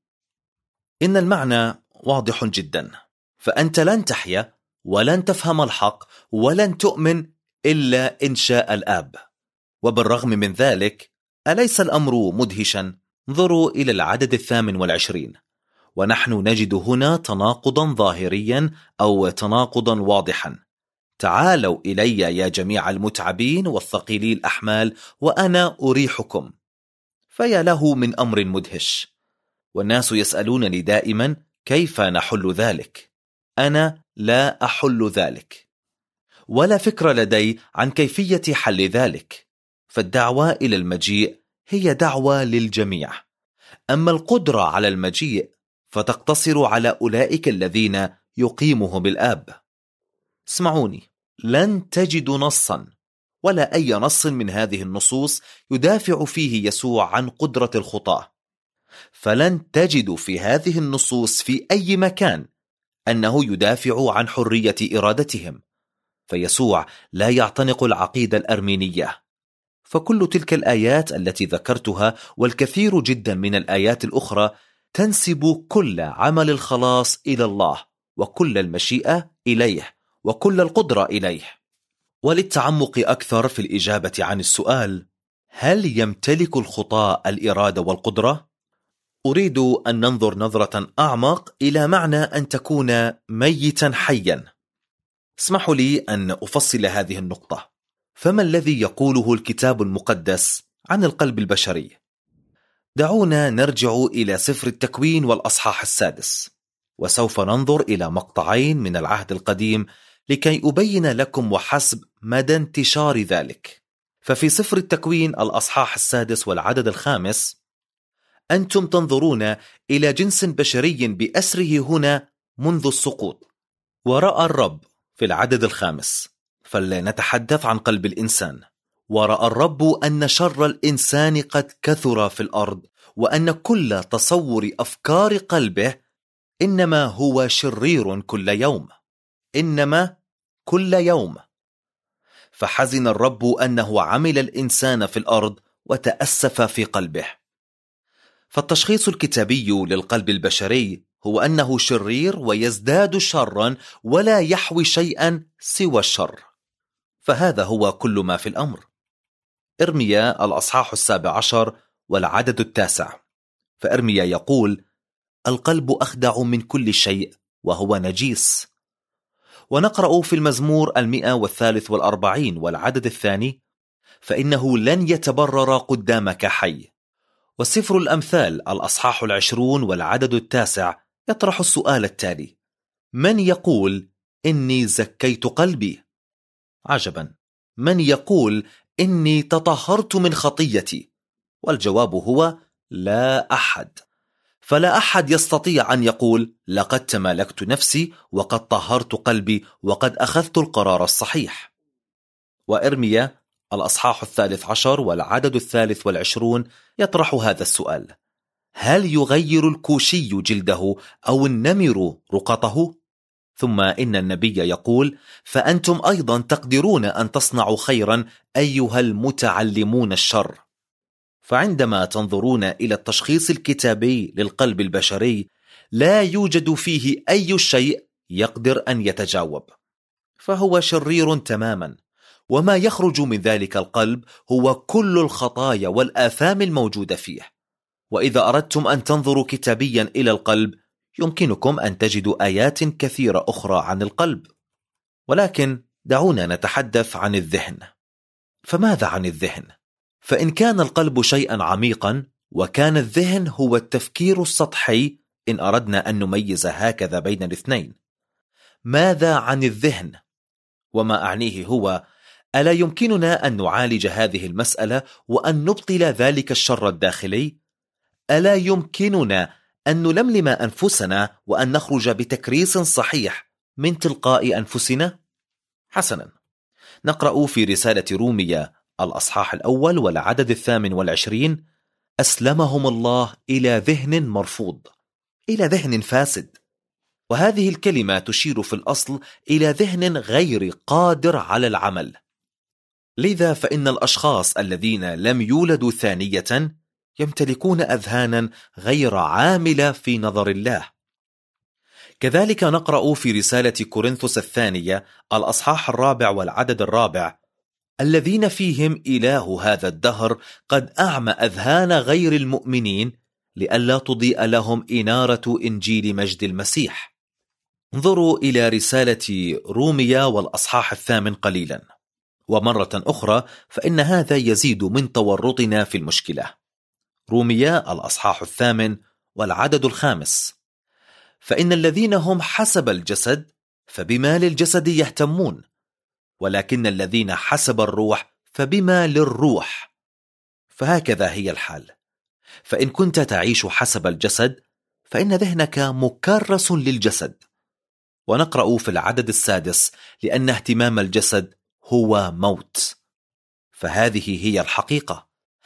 إن المعنى واضح جدا، فأنت لن تحيا ولن تفهم الحق ولن تؤمن إلا إن شاء الآب. وبالرغم من ذلك أليس الأمر مدهشا؟ انظروا إلى العدد 28، ونحن نجد هنا تناقضا ظاهريا أو تناقضا واضحا: تعالوا إلي يا جميع المتعبين والثقيلي الأحمال وأنا أريحكم. فيا له من أمر مدهش. والناس يسألونني دائما كيف نحل ذلك. أنا لا أحل ذلك، ولا فكرة لدي عن كيفية حل ذلك. فالدعوة إلى المجيء هي دعوة للجميع، أما القدرة على المجيء فتقتصر على أولئك الذين يقيمهم الآب. اسمعوني، لن تجدوا نصا ولا أي نص من هذه النصوص يدافع فيه يسوع عن قدرة الخطاة. فلن تجدوا في هذه النصوص في أي مكان أنه يدافع عن حرية إرادتهم. فيسوع لا يعتنق العقيدة الأرمينية. فكل تلك الآيات التي ذكرتها والكثير جدا من الآيات الأخرى تنسب كل عمل الخلاص إلى الله، وكل المشيئة إليه، وكل القدرة إليه. وللتعمق أكثر في الإجابة عن السؤال: هل يمتلك الخطاة الإرادة والقدرة؟ أريد أن ننظر نظرة أعمق إلى معنى أن تكون ميتا حيا. اسمحوا لي أن أفصل هذه النقطة. فما الذي يقوله الكتاب المقدس عن القلب البشري؟ دعونا نرجع إلى سفر التكوين والأصحاح 6، وسوف ننظر إلى مقطعين من العهد القديم لكي أبين لكم وحسب مدى انتشار ذلك. ففي سفر التكوين الأصحاح 6 والعدد 5: أنتم تنظرون إلى جنس بشري بأسره هنا منذ السقوط. ورأى الرب في العدد 5، فلنتحدث عن قلب الإنسان: ورأى الرب أن شر الإنسان قد كثر في الأرض، وأن كل تصور أفكار قلبه إنما هو شرير كل يوم. إنما كل يوم. فحزن الرب أنه عمل الإنسان في الأرض وتأسف في قلبه. فالتشخيص الكتابي للقلب البشري هو أنه شرير ويزداد شرا ولا يحوي شيئا سوى الشر. فهذا هو كل ما في الأمر. إرميا الأصحاح 17 والعدد 9، فإرميا يقول: القلب أخدع من كل شيء وهو نجيس. ونقرأ في المزمور 143 والعدد 2: فإنه لن يتبرر قدامك حي. وسفر الأمثال الأصحاح 20 والعدد 9 يطرح السؤال التالي: من يقول إني زكيت قلبي؟ عجبا، من يقول إني تطهرت من خطيتي؟ والجواب هو لا أحد. فلا أحد يستطيع أن يقول لقد تمالكت نفسي وقد طهرت قلبي وقد أخذت القرار الصحيح. وإرميا الأصحاح 13 والعدد 23 يطرح هذا السؤال: هل يغير الكوشي جلده أو النمر رقطه؟ ثم إن النبي يقول: فأنتم أيضا تقدرون أن تصنعوا خيرا أيها المتعلمون الشر. فعندما تنظرون إلى التشخيص الكتابي للقلب البشري لا يوجد فيه أي شيء يقدر أن يتجاوب، فهو شرير تماما، وما يخرج من ذلك القلب هو كل الخطايا والآثام الموجودة فيه. وإذا أردتم أن تنظروا كتابيا إلى القلب يمكنكم أن تجدوا آيات كثيرة أخرى عن القلب، ولكن دعونا نتحدث عن الذهن. فماذا عن الذهن؟ فإن كان القلب شيئا عميقا وكان الذهن هو التفكير السطحي، إن أردنا أن نميز هكذا بين الاثنين، ماذا عن الذهن؟ وما أعنيه هو: ألا يمكننا أن نعالج هذه المسألة وأن نبطل ذلك الشر الداخلي؟ ألا يمكننا أن نلملم أنفسنا وأن نخرج بتكريس صحيح من تلقاء أنفسنا؟ حسنا، نقرأ في رسالة رومية الأصحاح 1 والعدد 28: أسلمهم الله إلى ذهن مرفوض، إلى ذهن فاسد. وهذه الكلمة تشير في الأصل إلى ذهن غير قادر على العمل. لذا فإن الأشخاص الذين لم يولدوا ثانية يمتلكون أذهانا غير عاملة في نظر الله. كذلك نقرأ في رسالة كورنثوس الثانية الأصحاح 4 والعدد 4: الذين فيهم إله هذا الدهر قد أعمى أذهان غير المؤمنين لئلا تضيء لهم إنارة إنجيل مجد المسيح. انظروا إلى رسالة رومية والأصحاح 8 قليلا. ومرة أخرى فإن هذا يزيد من تورطنا في المشكلة. رومية الأصحاح 8 والعدد 5: فإن الذين هم حسب الجسد فبما للجسد يهتمون، ولكن الذين حسب الروح فبما للروح. فهكذا هي الحال. فإن كنت تعيش حسب الجسد فإن ذهنك مكرس للجسد. ونقرأ في العدد 6: لأن اهتمام الجسد هو موت. فهذه هي الحقيقة،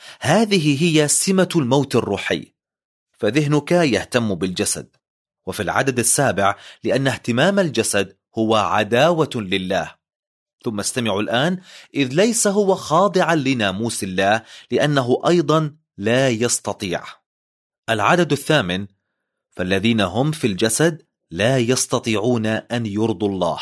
هذه هي سمة الموت الروحي، فذهنك يهتم بالجسد. وفي العدد 7: لأن اهتمام الجسد هو عداوة لله. ثم استمعوا الآن: إذ ليس هو خاضعا لناموس الله لأنه أيضا لا يستطيع. العدد 8: فالذين هم في الجسد لا يستطيعون أن يرضوا الله.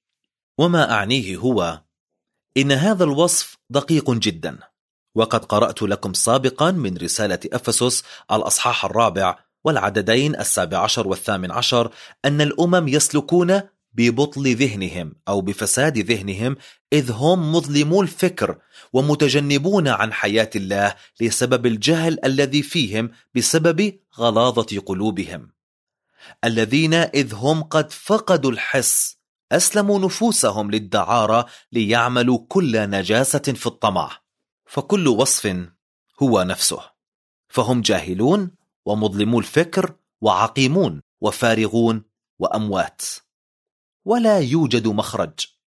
وما أعنيه هو إن هذا الوصف دقيق جدا، وقد قرأت لكم سابقا من رسالة أفسس الأصحاح 4 والعددين 17 و18 أن الأمم يسلكون ببطل ذهنهم أو بفساد ذهنهم، إذ هم مظلمو الفكر ومتجنبون عن حياة الله لسبب الجهل الذي فيهم بسبب غلاظة قلوبهم، الذين إذ هم قد فقدوا الحس أسلموا نفوسهم للدعارة ليعملوا كل نجاسة في الطمع. فكل وصف هو نفسه، فهم جاهلون ومظلمو الفكر وعقيمون وفارغون وأموات، ولا يوجد مخرج.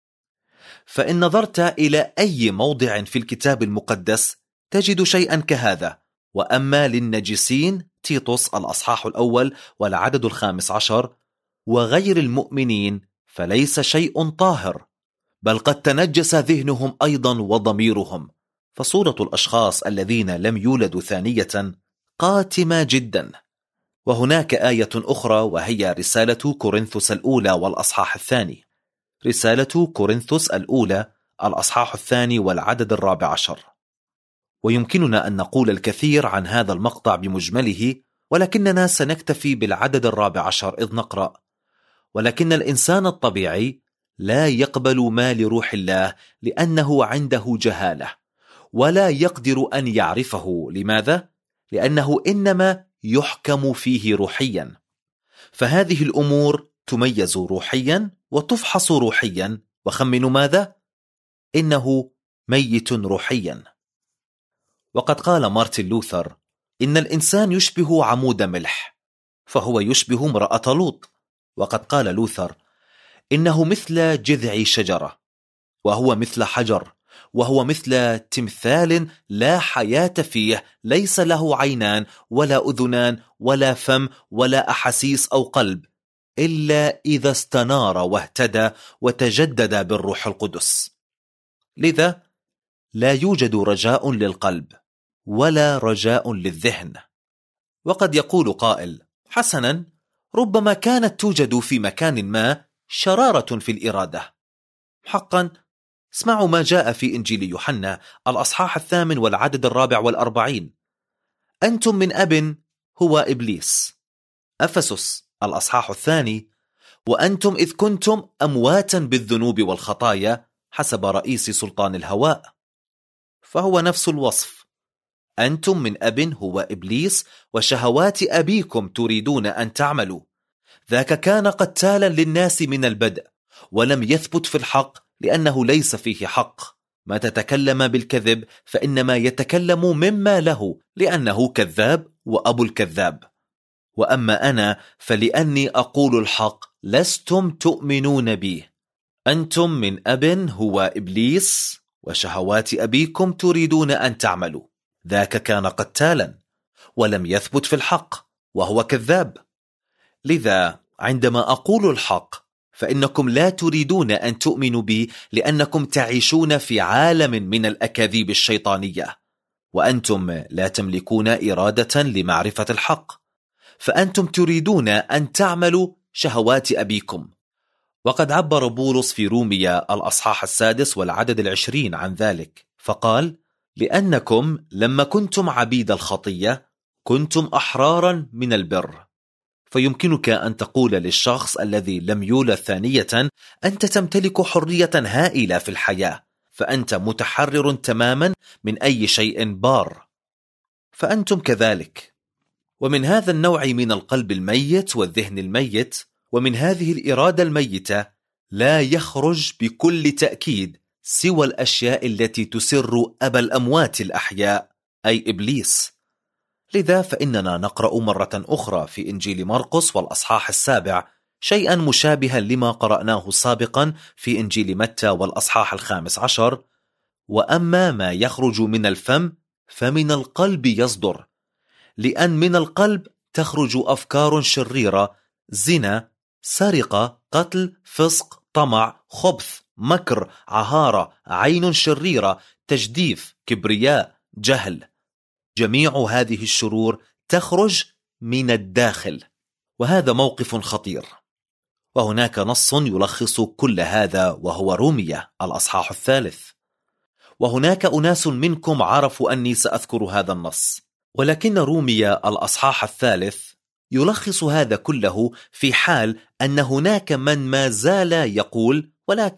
فإن نظرت إلى أي موضع في الكتاب المقدس تجد شيئا كهذا: وأما للنجسين تيتوس الأصحاح 1 والعدد 15: وغير المؤمنين فليس شيء طاهر، بل قد تنجس ذهنهم أيضا وضميرهم. فصورة الأشخاص الذين لم يولدوا ثانية قاتمة جدا. وهناك آية أخرى وهي رسالة كورنثوس الأولى والأصحاح 2. رسالة كورنثوس الأولى الأصحاح 2 والعدد 14. ويمكننا أن نقول الكثير عن هذا المقطع بمجمله، ولكننا سنكتفي بالعدد 14 إذ نقرأ: ولكن الإنسان الطبيعي لا يقبل ما لروح الله لأنه عنده جهالة، ولا يقدر أن يعرفه. لماذا؟ لأنه إنما يحكم فيه روحيا. فهذه الأمور تميز روحيا وتفحص روحيا، وخمنوا ماذا؟ إنه ميت روحيا. وقد قال مارتن لوثر: إن الإنسان يشبه عمود ملح، فهو يشبه امرأة لوط. وقد قال لوثر: إنه مثل جذع شجرة، وهو مثل حجر، وهو مثل تمثال لا حياة فيه، ليس له عينان ولا أذنان ولا فم ولا أحاسيس أو قلب، إلا إذا استنار واهتدى وتجدد بالروح القدس. لذا لا يوجد رجاء للقلب ولا رجاء للذهن. وقد يقول قائل: حسنا، ربما كانت توجد في مكان ما شرارة في الإرادة. حقا، اسمعوا ما جاء في إنجيل يوحنا الأصحاح 8 والعدد 44: أنتم من أب هو إبليس. أفسس الأصحاح 2: وأنتم إذ كنتم أمواتا بالذنوب والخطايا حسب رئيس سلطان الهواء. فهو نفس الوصف: أنتم من أب هو إبليس وشهوات أبيكم تريدون أن تعملوا. ذاك كان قتالا للناس من البدء، ولم يثبت في الحق لأنه ليس فيه حق. ما تتكلم بالكذب فإنما يتكلم مما له، لأنه كذاب وأبو الكذاب. وأما أنا فلأني أقول الحق لستم تؤمنون بي. أنتم من أب هو إبليس وشهوات أبيكم تريدون أن تعملوا. ذاك كان قتالا ولم يثبت في الحق وهو كذاب. لذا عندما أقول الحق فإنكم لا تريدون أن تؤمنوا بي، لأنكم تعيشون في عالم من الأكاذيب الشيطانية، وأنتم لا تملكون إرادة لمعرفة الحق، فأنتم تريدون أن تعملوا شهوات أبيكم. وقد عبر بولس في روميا الأصحاح 6 والعدد 20 عن ذلك، فقال: لأنكم لما كنتم عبيد الخطية كنتم أحرارا من البر. فيمكنك أن تقول للشخص الذي لم يولد ثانية: أنت تمتلك حرية هائلة في الحياة، فأنت متحرر تماما من أي شيء بار. فأنتم كذلك. ومن هذا النوع من القلب الميت والذهن الميت ومن هذه الإرادة الميتة لا يخرج بكل تأكيد سوى الأشياء التي تسر أبا الأموات الأحياء، أي إبليس. لذا فإننا نقرأ مرة أخرى في إنجيل مرقس والأصحاح 7 شيئا مشابها لما قرأناه سابقا في إنجيل متى والأصحاح 15: وأما ما يخرج من الفم فمن القلب يصدر، لأن من القلب تخرج أفكار شريرة، زنا، سرقة، قتل، فسق، طمع، خبث، مكر، عهارة، عين شريرة، تجديف، كبرياء، جهل. جميع هذه الشرور تخرج من الداخل، وهذا موقف خطير. وهناك نص يلخص كل هذا وهو رومية الأصحاح 3. وهناك أناس منكم عرفوا أني سأذكر هذا النص، ولكن رومية الأصحاح 3 يلخص هذا كله في حال أن هناك من ما زال يقول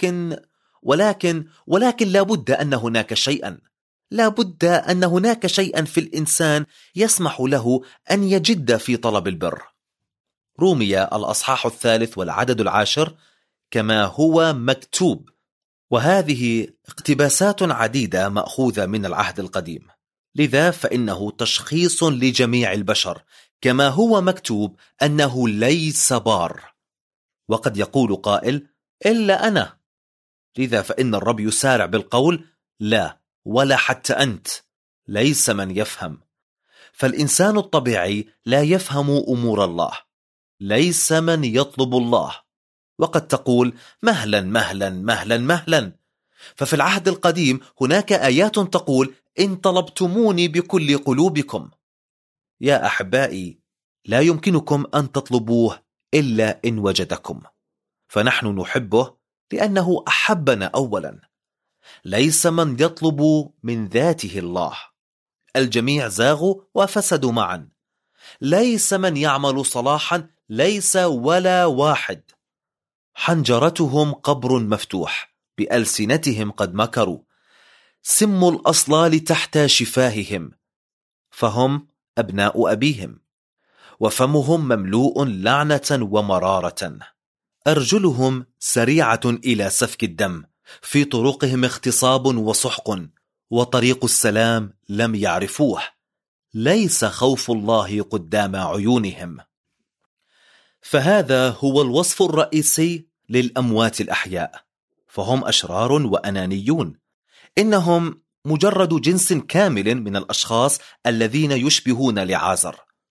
ولكن لابد أن هناك شيئا، لابد أن هناك شيئا في الإنسان يسمح له أن يجد في طلب البر. رومية الأصحاح 3 والعدد 10: كما هو مكتوب. وهذه اقتباسات عديدة مأخوذة من العهد القديم، لذا فإنه تشخيص لجميع البشر، كما هو مكتوب أنه ليس بار. وقد يقول قائل: إلا أنا. لذا فإن الرب يسارع بالقول: لا، ولا حتى أنت. ليس من يفهم. فالإنسان الطبيعي لا يفهم أمور الله، ليس من يطلب الله. وقد تقول: مهلا مهلا مهلا مهلا. ففي العهد القديم هناك آيات تقول: إن طلبتموني بكل قلوبكم. يا أحبائي، لا يمكنكم أن تطلبوه إلا إن وجدكم، فنحن نحبه لأنه أحبنا أولا. ليس من يطلب من ذاته الله. الجميع زاغوا وفسدوا معا. ليس من يعمل صلاحا، ليس ولا واحد. حنجرتهم قبر مفتوح، بألسنتهم قد مكروا. سم الأصلال تحت شفاههم، فهم أبناء أبيهم. وفمهم مملوء لعنة ومرارة. أرجلهم سريعة إلى سفك الدم، في طرقهم اغتصاب وسحق، وطريق السلام لم يعرفوه. ليس خوف الله قدام عيونهم. فهذا هو الوصف الرئيسي للأموات الأحياء، فهم أشرار وأنانيون. إنهم مجرد جنس كامل من الأشخاص الذين يشبهون لعازر،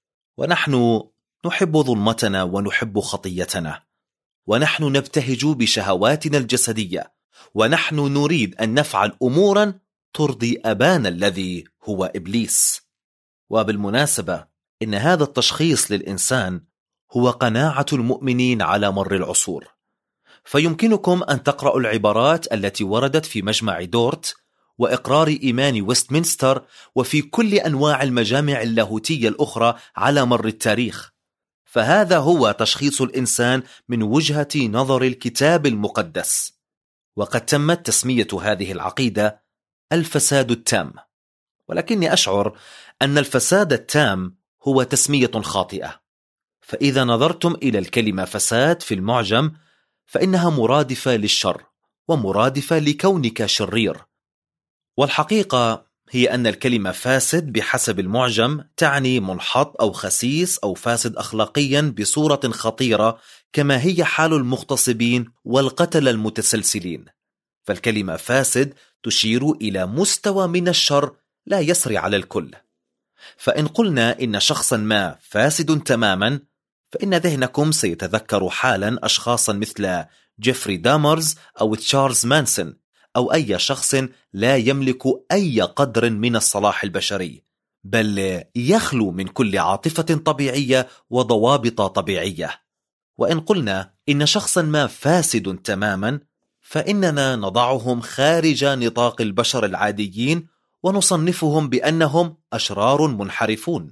ونحن نحب ظلمتنا ونحب خطيتنا، ونحن نبتهج بشهواتنا الجسدية، ونحن نريد أن نفعل أمورا ترضي أبانا الذي هو إبليس. وبالمناسبة إن هذا التشخيص للإنسان هو قناعة المؤمنين على مر العصور، فيمكنكم أن تقرأوا العبارات التي وردت في مجمع دورت وإقرار إيمان ويستمنستر وفي كل أنواع المجامع اللاهوتية الأخرى على مر التاريخ، فهذا هو تشخيص الإنسان من وجهة نظر الكتاب المقدس. وقد تمت تسمية هذه العقيدة الفساد التام، ولكني أشعر أن الفساد التام هو تسمية خاطئة، فإذا نظرتم إلى الكلمة فساد في المعجم فإنها مرادفة للشر ومرادفة لكونك شرير، والحقيقة هي أن الكلمة فاسد بحسب المعجم تعني منحط أو خسيس أو فاسد أخلاقيا بصورة خطيرة، كما هي حال المغتصبين والقتل المتسلسلين. فالكلمة فاسد تشير إلى مستوى من الشر لا يسري على الكل. فإن قلنا إن شخصا ما فاسد تماما، فإن ذهنكم سيتذكر حالا أشخاصا مثل جيفري دامرز أو تشارلز مانسون، أو أي شخص لا يملك أي قدر من الصلاح البشري، بل يخلو من كل عاطفة طبيعية وضوابط طبيعية. وإن قلنا إن شخصا ما فاسد تماما، فإننا نضعهم خارج نطاق البشر العاديين ونصنفهم بأنهم أشرار منحرفون.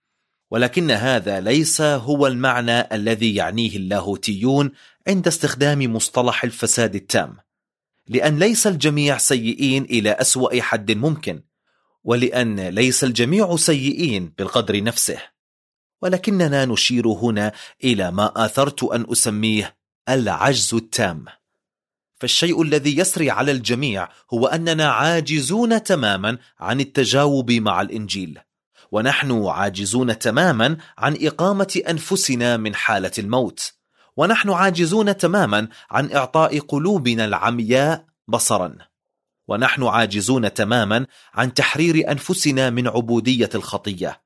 ولكن هذا ليس هو المعنى الذي يعنيه اللاهوتيون عند استخدام مصطلح الفساد التام، لأن ليس الجميع سيئين إلى أسوأ حد ممكن، ولأن ليس الجميع سيئين بالقدر نفسه، ولكننا نشير هنا إلى ما آثرت أن أسميه العجز التام. فالشيء الذي يسري على الجميع هو أننا عاجزون تماما عن التجاوب مع الإنجيل، ونحن عاجزون تماما عن إقامة أنفسنا من حالة الموت، ونحن عاجزون تماما عن إعطاء قلوبنا العمياء بصرا، ونحن عاجزون تماما عن تحرير أنفسنا من عبودية الخطية،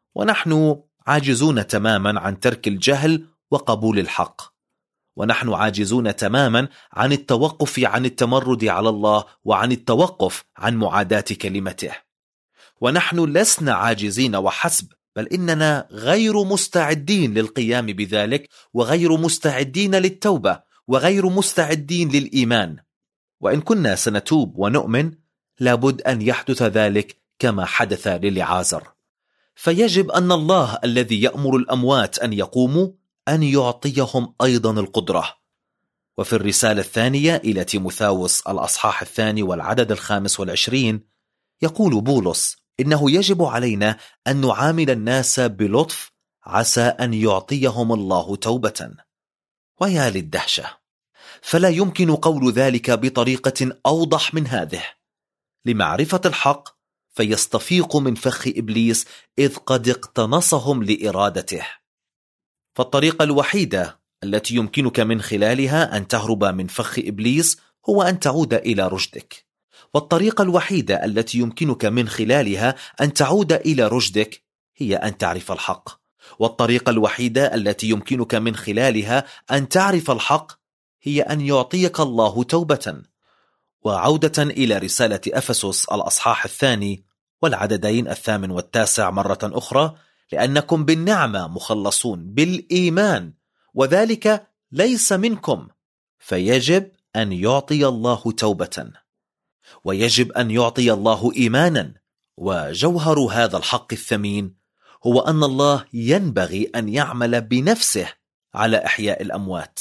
ونحن عاجزون تماما عن ترك الجهل وقبول الحق، ونحن عاجزون تماما عن التوقف عن التمرد على الله وعن التوقف عن معاداة كلمته. ونحن لسنا عاجزين وحسب، بل إننا غير مستعدين للقيام بذلك، وغير مستعدين للتوبة، وغير مستعدين للإيمان. وإن كنا سنتوب ونؤمن، لابد أن يحدث ذلك كما حدث للعازر. فيجب أن الله الذي يأمر الأموات أن يقوموا أن يعطيهم أيضا القدرة. وفي الرسالة الثانية إلى تيموثاوس الأصحاح 2 والعدد 25 يقول بولس إنه يجب علينا أن نعامل الناس بلطف عسى أن يعطيهم الله توبة. ويا للدهشة، فلا يمكن قول ذلك بطريقة أوضح من هذه. لمعرفة الحق فيستفيق من فخ إبليس إذ قد اقتنصهم لإرادته. فالطريقة الوحيدة التي يمكنك من خلالها أن تهرب من فخ إبليس هو أن تعود إلى رشدك، والطريقة الوحيدة التي يمكنك من خلالها أن تعود إلى رشدك هي أن تعرف الحق، والطريقة الوحيدة التي يمكنك من خلالها أن تعرف الحق هي أن يعطيك الله توبة. وعودة إلى رسالة أفسس الأصحاح 2 والعددين 8 و9 مرة أخرى: لأنكم بالنعمة مخلصون بالإيمان، وذلك ليس منكم، فيجب أن يعطي الله توبة، ويجب أن يعطي الله إيمانا. وجوهر هذا الحق الثمين هو أن الله ينبغي أن يعمل بنفسه على إحياء الأموات.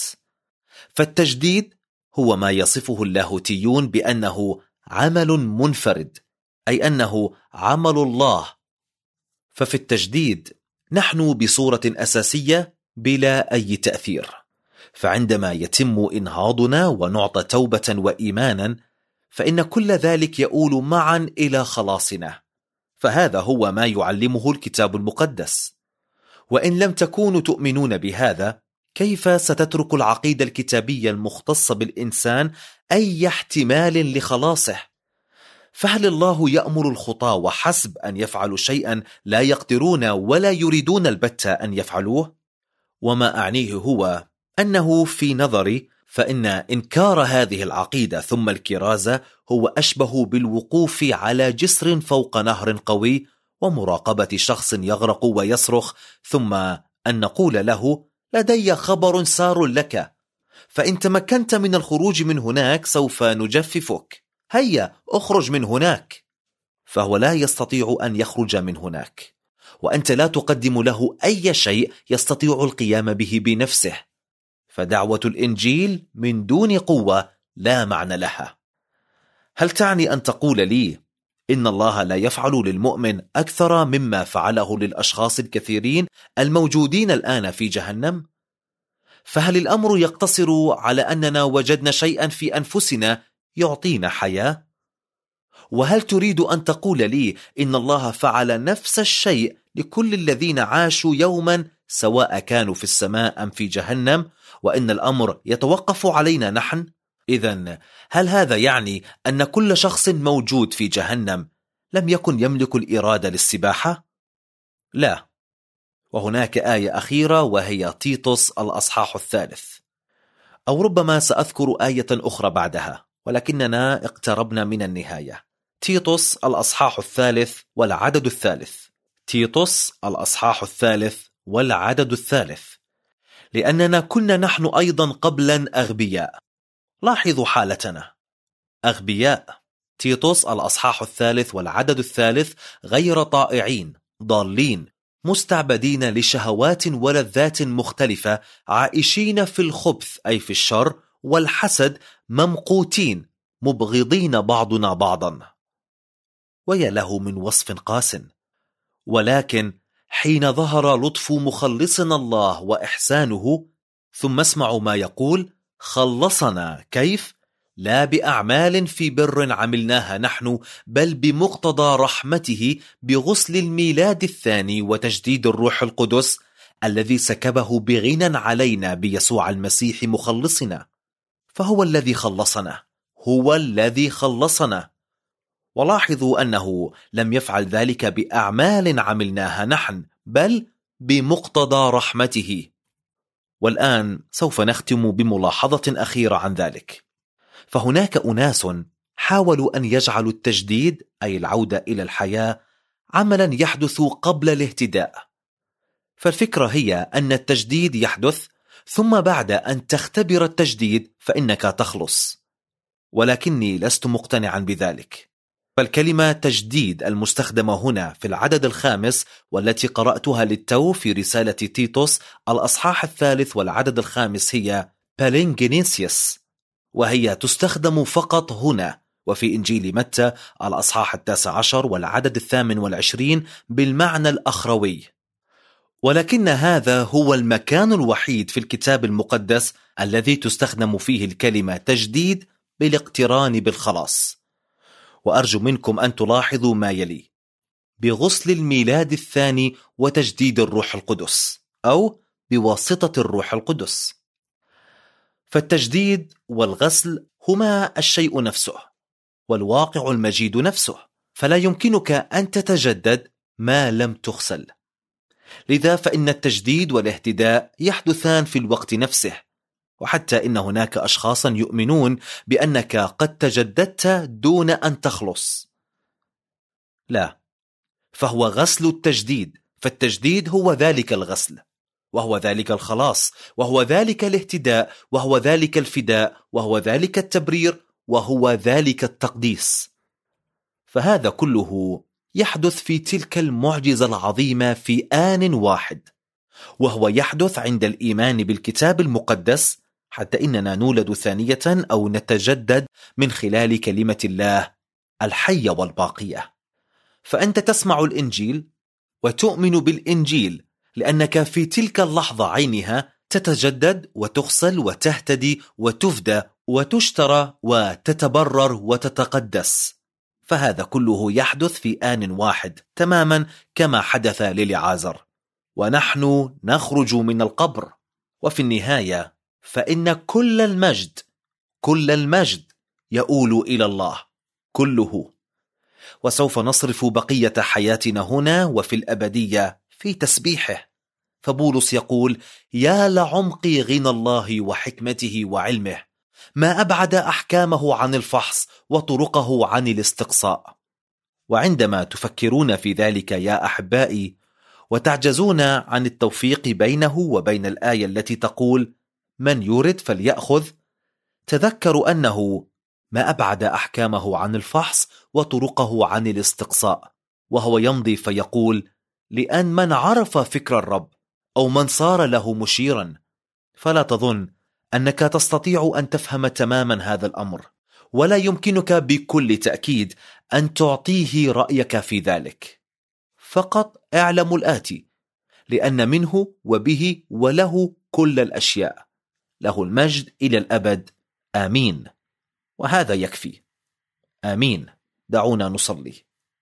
فالتجديد هو ما يصفه اللاهوتيون بأنه عمل منفرد، أي أنه عمل الله. ففي التجديد نحن بصورة أساسية بلا أي تأثير، فعندما يتم إنهاضنا ونعطى توبة وإيمانا، فإن كل ذلك يؤول معا إلى خلاصنا. فهذا هو ما يعلمه الكتاب المقدس. وإن لم تكونوا تؤمنون بهذا، كيف ستترك العقيدة الكتابية المختصة بالإنسان أي احتمال لخلاصه؟ فهل الله يأمر الخطاة وحسب أن يفعلوا شيئا لا يقدرون ولا يريدون البتة أن يفعلوه؟ وما أعنيه هو أنه في نظري فإن إنكار هذه العقيدة ثم الكرازة هو أشبه بالوقوف على جسر فوق نهر قوي ومراقبة شخص يغرق ويصرخ ثم أن نقول له لدي خبر سار لك، فإن تمكنت من الخروج من هناك سوف نجففك، هيا اخرج من هناك. فهو لا يستطيع أن يخرج من هناك، وأنت لا تقدم له أي شيء يستطيع القيام به بنفسه، فدعوة الإنجيل من دون قوة لا معنى لها. هل تعني أن تقول لي إن الله لا يفعل للمؤمن أكثر مما فعله للأشخاص الكثيرين الموجودين الآن في جهنم؟ فهل الأمر يقتصر على أننا وجدنا شيئا في أنفسنا يعطينا حياة؟ وهل تريد أن تقول لي إن الله فعل نفس الشيء لكل الذين عاشوا يوما سواء كانوا في السماء أم في جهنم، وإن الأمر يتوقف علينا نحن؟ إذن هل هذا يعني أن كل شخص موجود في جهنم لم يكن يملك الإرادة للسباحة؟ لا. وهناك آية أخيرة وهي تيتوس الأصحاح 3، أو ربما سأذكر آية أخرى بعدها، ولكننا اقتربنا من النهاية. تيتوس الأصحاح 3 والعدد 3. تيتوس الأصحاح 3 والعدد 3. لأننا كنا نحن أيضا قبلا أغبياء. لاحظوا حالتنا، أغبياء. تيتوس الأصحاح 3 والعدد 3: غير طائعين، ضالين، مستعبدين لشهوات ولذات مختلفة، عائشين في الخبث أي في الشر والحسد، ممقوتين، مبغضين بعضنا بعضا. ويا له من وصف قاس. ولكن حين ظهر لطف مخلصنا الله وإحسانه، ثم اسمعوا ما يقول: خلصنا كيف؟ لا بأعمال في بر عملناها نحن، بل بمقتضى رحمته بغسل الميلاد الثاني وتجديد الروح القدس الذي سكبه بغنى علينا بيسوع المسيح مخلصنا. فهو الذي خلصنا، هو الذي خلصنا. ولاحظوا أنه لم يفعل ذلك بأعمال عملناها نحن، بل بمقتضى رحمته. والآن سوف نختم بملاحظة أخيرة عن ذلك. فهناك أناس حاولوا أن يجعلوا التجديد أي العودة إلى الحياة عملا يحدث قبل الاهتداء. فالفكرة هي أن التجديد يحدث، ثم بعد أن تختبر التجديد فإنك تخلص. ولكني لست مقتنعا بذلك. فالكلمة تجديد المستخدمة هنا في العدد 5 والتي قرأتها للتو في رسالة تيتوس الأصحاح 3 والعدد 5 هي بالينجينيسيس، وهي تستخدم فقط هنا وفي إنجيل متى الأصحاح 19 والعدد 28 بالمعنى الأخروي. ولكن هذا هو المكان الوحيد في الكتاب المقدس الذي تستخدم فيه الكلمة تجديد بالاقتران بالخلاص. وأرجو منكم أن تلاحظوا ما يلي: بغسل الميلاد الثاني وتجديد الروح القدس، أو بواسطة الروح القدس. فالتجديد والغسل هما الشيء نفسه، والواقع المجيد نفسه، فلا يمكنك أن تتجدد ما لم تغسل. لذا فإن التجديد والاهتداء يحدثان في الوقت نفسه، وحتى إن هناك أشخاصا يؤمنون بأنك قد تجددت دون أن تخلص. لا، فهو غسل التجديد، فالتجديد هو ذلك الغسل، وهو ذلك الخلاص، وهو ذلك الاهتداء، وهو ذلك الفداء، وهو ذلك التبرير، وهو ذلك التقديس. فهذا كله يحدث في تلك المعجزة العظيمة في آن واحد، وهو يحدث عند الإيمان بالكتاب المقدس، حتى إننا نولد ثانية أو نتجدد من خلال كلمة الله الحية والباقية. فأنت تسمع الإنجيل وتؤمن بالإنجيل، لأنك في تلك اللحظة عينها تتجدد وتغسل وتهتدي وتفدى وتشترى وتتبرر وتتقدس. فهذا كله يحدث في آن واحد تماما كما حدث للعازر، ونحن نخرج من القبر. وفي النهاية فإن كل المجد يؤول إلى الله كله. وسوف نصرف بقية حياتنا هنا وفي الأبدية في تسبيحه. فبولس يقول: يا لعمق غنى الله وحكمته وعلمه، ما أبعد أحكامه عن الفحص وطرقه عن الاستقصاء. وعندما تفكرون في ذلك يا أحبائي وتعجزون عن التوفيق بينه وبين الآية التي تقول: من يرد فليأخذ، تذكروا أنه ما أبعد أحكامه عن الفحص وطرقه عن الاستقصاء، وهو يمضي فيقول: لأن من عرف فكر الرب أو من صار له مشيرا. فلا تظن أنك تستطيع أن تفهم تماما هذا الأمر، ولا يمكنك بكل تأكيد أن تعطيه رأيك في ذلك. فقط اعلم الآتي: لأن منه وبه وله كل الأشياء، له المجد إلى الأبد، آمين. وهذا يكفي. آمين. دعونا نصلي.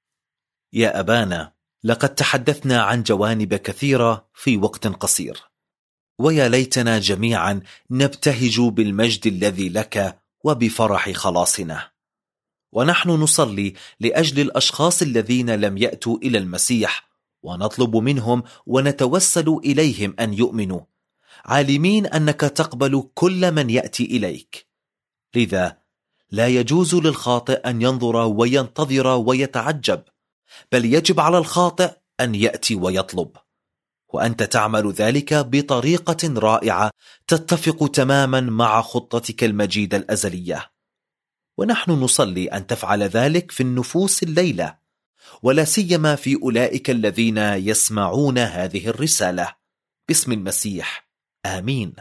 يا أبانا، لقد تحدثنا عن جوانب كثيرة في وقت قصير، ويا ليتنا جميعا نبتهج بالمجد الذي لك وبفرح خلاصنا. ونحن نصلي لأجل الأشخاص الذين لم يأتوا إلى المسيح، ونطلب منهم ونتوسل إليهم أن يؤمنوا، عالمين أنك تقبل كل من يأتي إليك. لذا لا يجوز للخاطئ أن ينظر وينتظر ويتعجب، بل يجب على الخاطئ أن يأتي ويطلب. وأنت تعمل ذلك بطريقة رائعة تتفق تماما مع خطتك المجيدة الأزلية، ونحن نصلي أن تفعل ذلك في النفوس الليلة، ولا سيما في أولئك الذين يسمعون هذه الرسالة، باسم المسيح، آمين.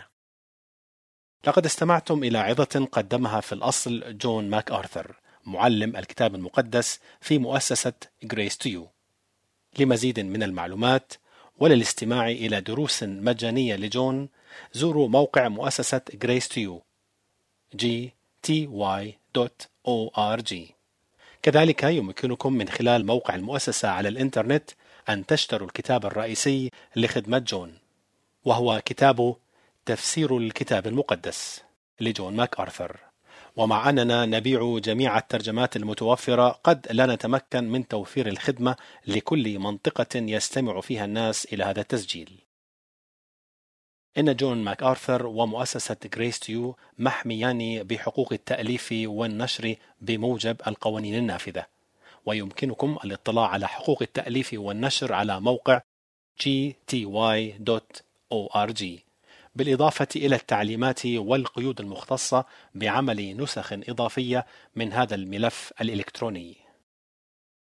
لقد استمعتم إلى عظة قدمها في الأصل جون ماك آرثر، معلم الكتاب المقدس في مؤسسة Grace to You. لمزيد من المعلومات وللاستماع إلى دروس مجانية لجون، زوروا موقع مؤسسة Grace to You gty.org. كذلك يمكنكم من خلال موقع المؤسسة على الإنترنت أن تشتروا الكتاب الرئيسي لخدمة جون، وهو كتاب تفسير الكتاب المقدس لجون ماك آرثر. ومع أننا نبيع جميع الترجمات المتوفرة، قد لا نتمكن من توفير الخدمة لكل منطقة يستمع فيها الناس إلى هذا التسجيل. إن جون ماك آرثر ومؤسسة Grace to You محميان بحقوق التأليف والنشر بموجب القوانين النافذة، ويمكنكم الاطلاع على حقوق التأليف والنشر على موقع gty.org، بالإضافة إلى التعليمات والقيود المختصة بعمل نسخ إضافية من هذا الملف الإلكتروني.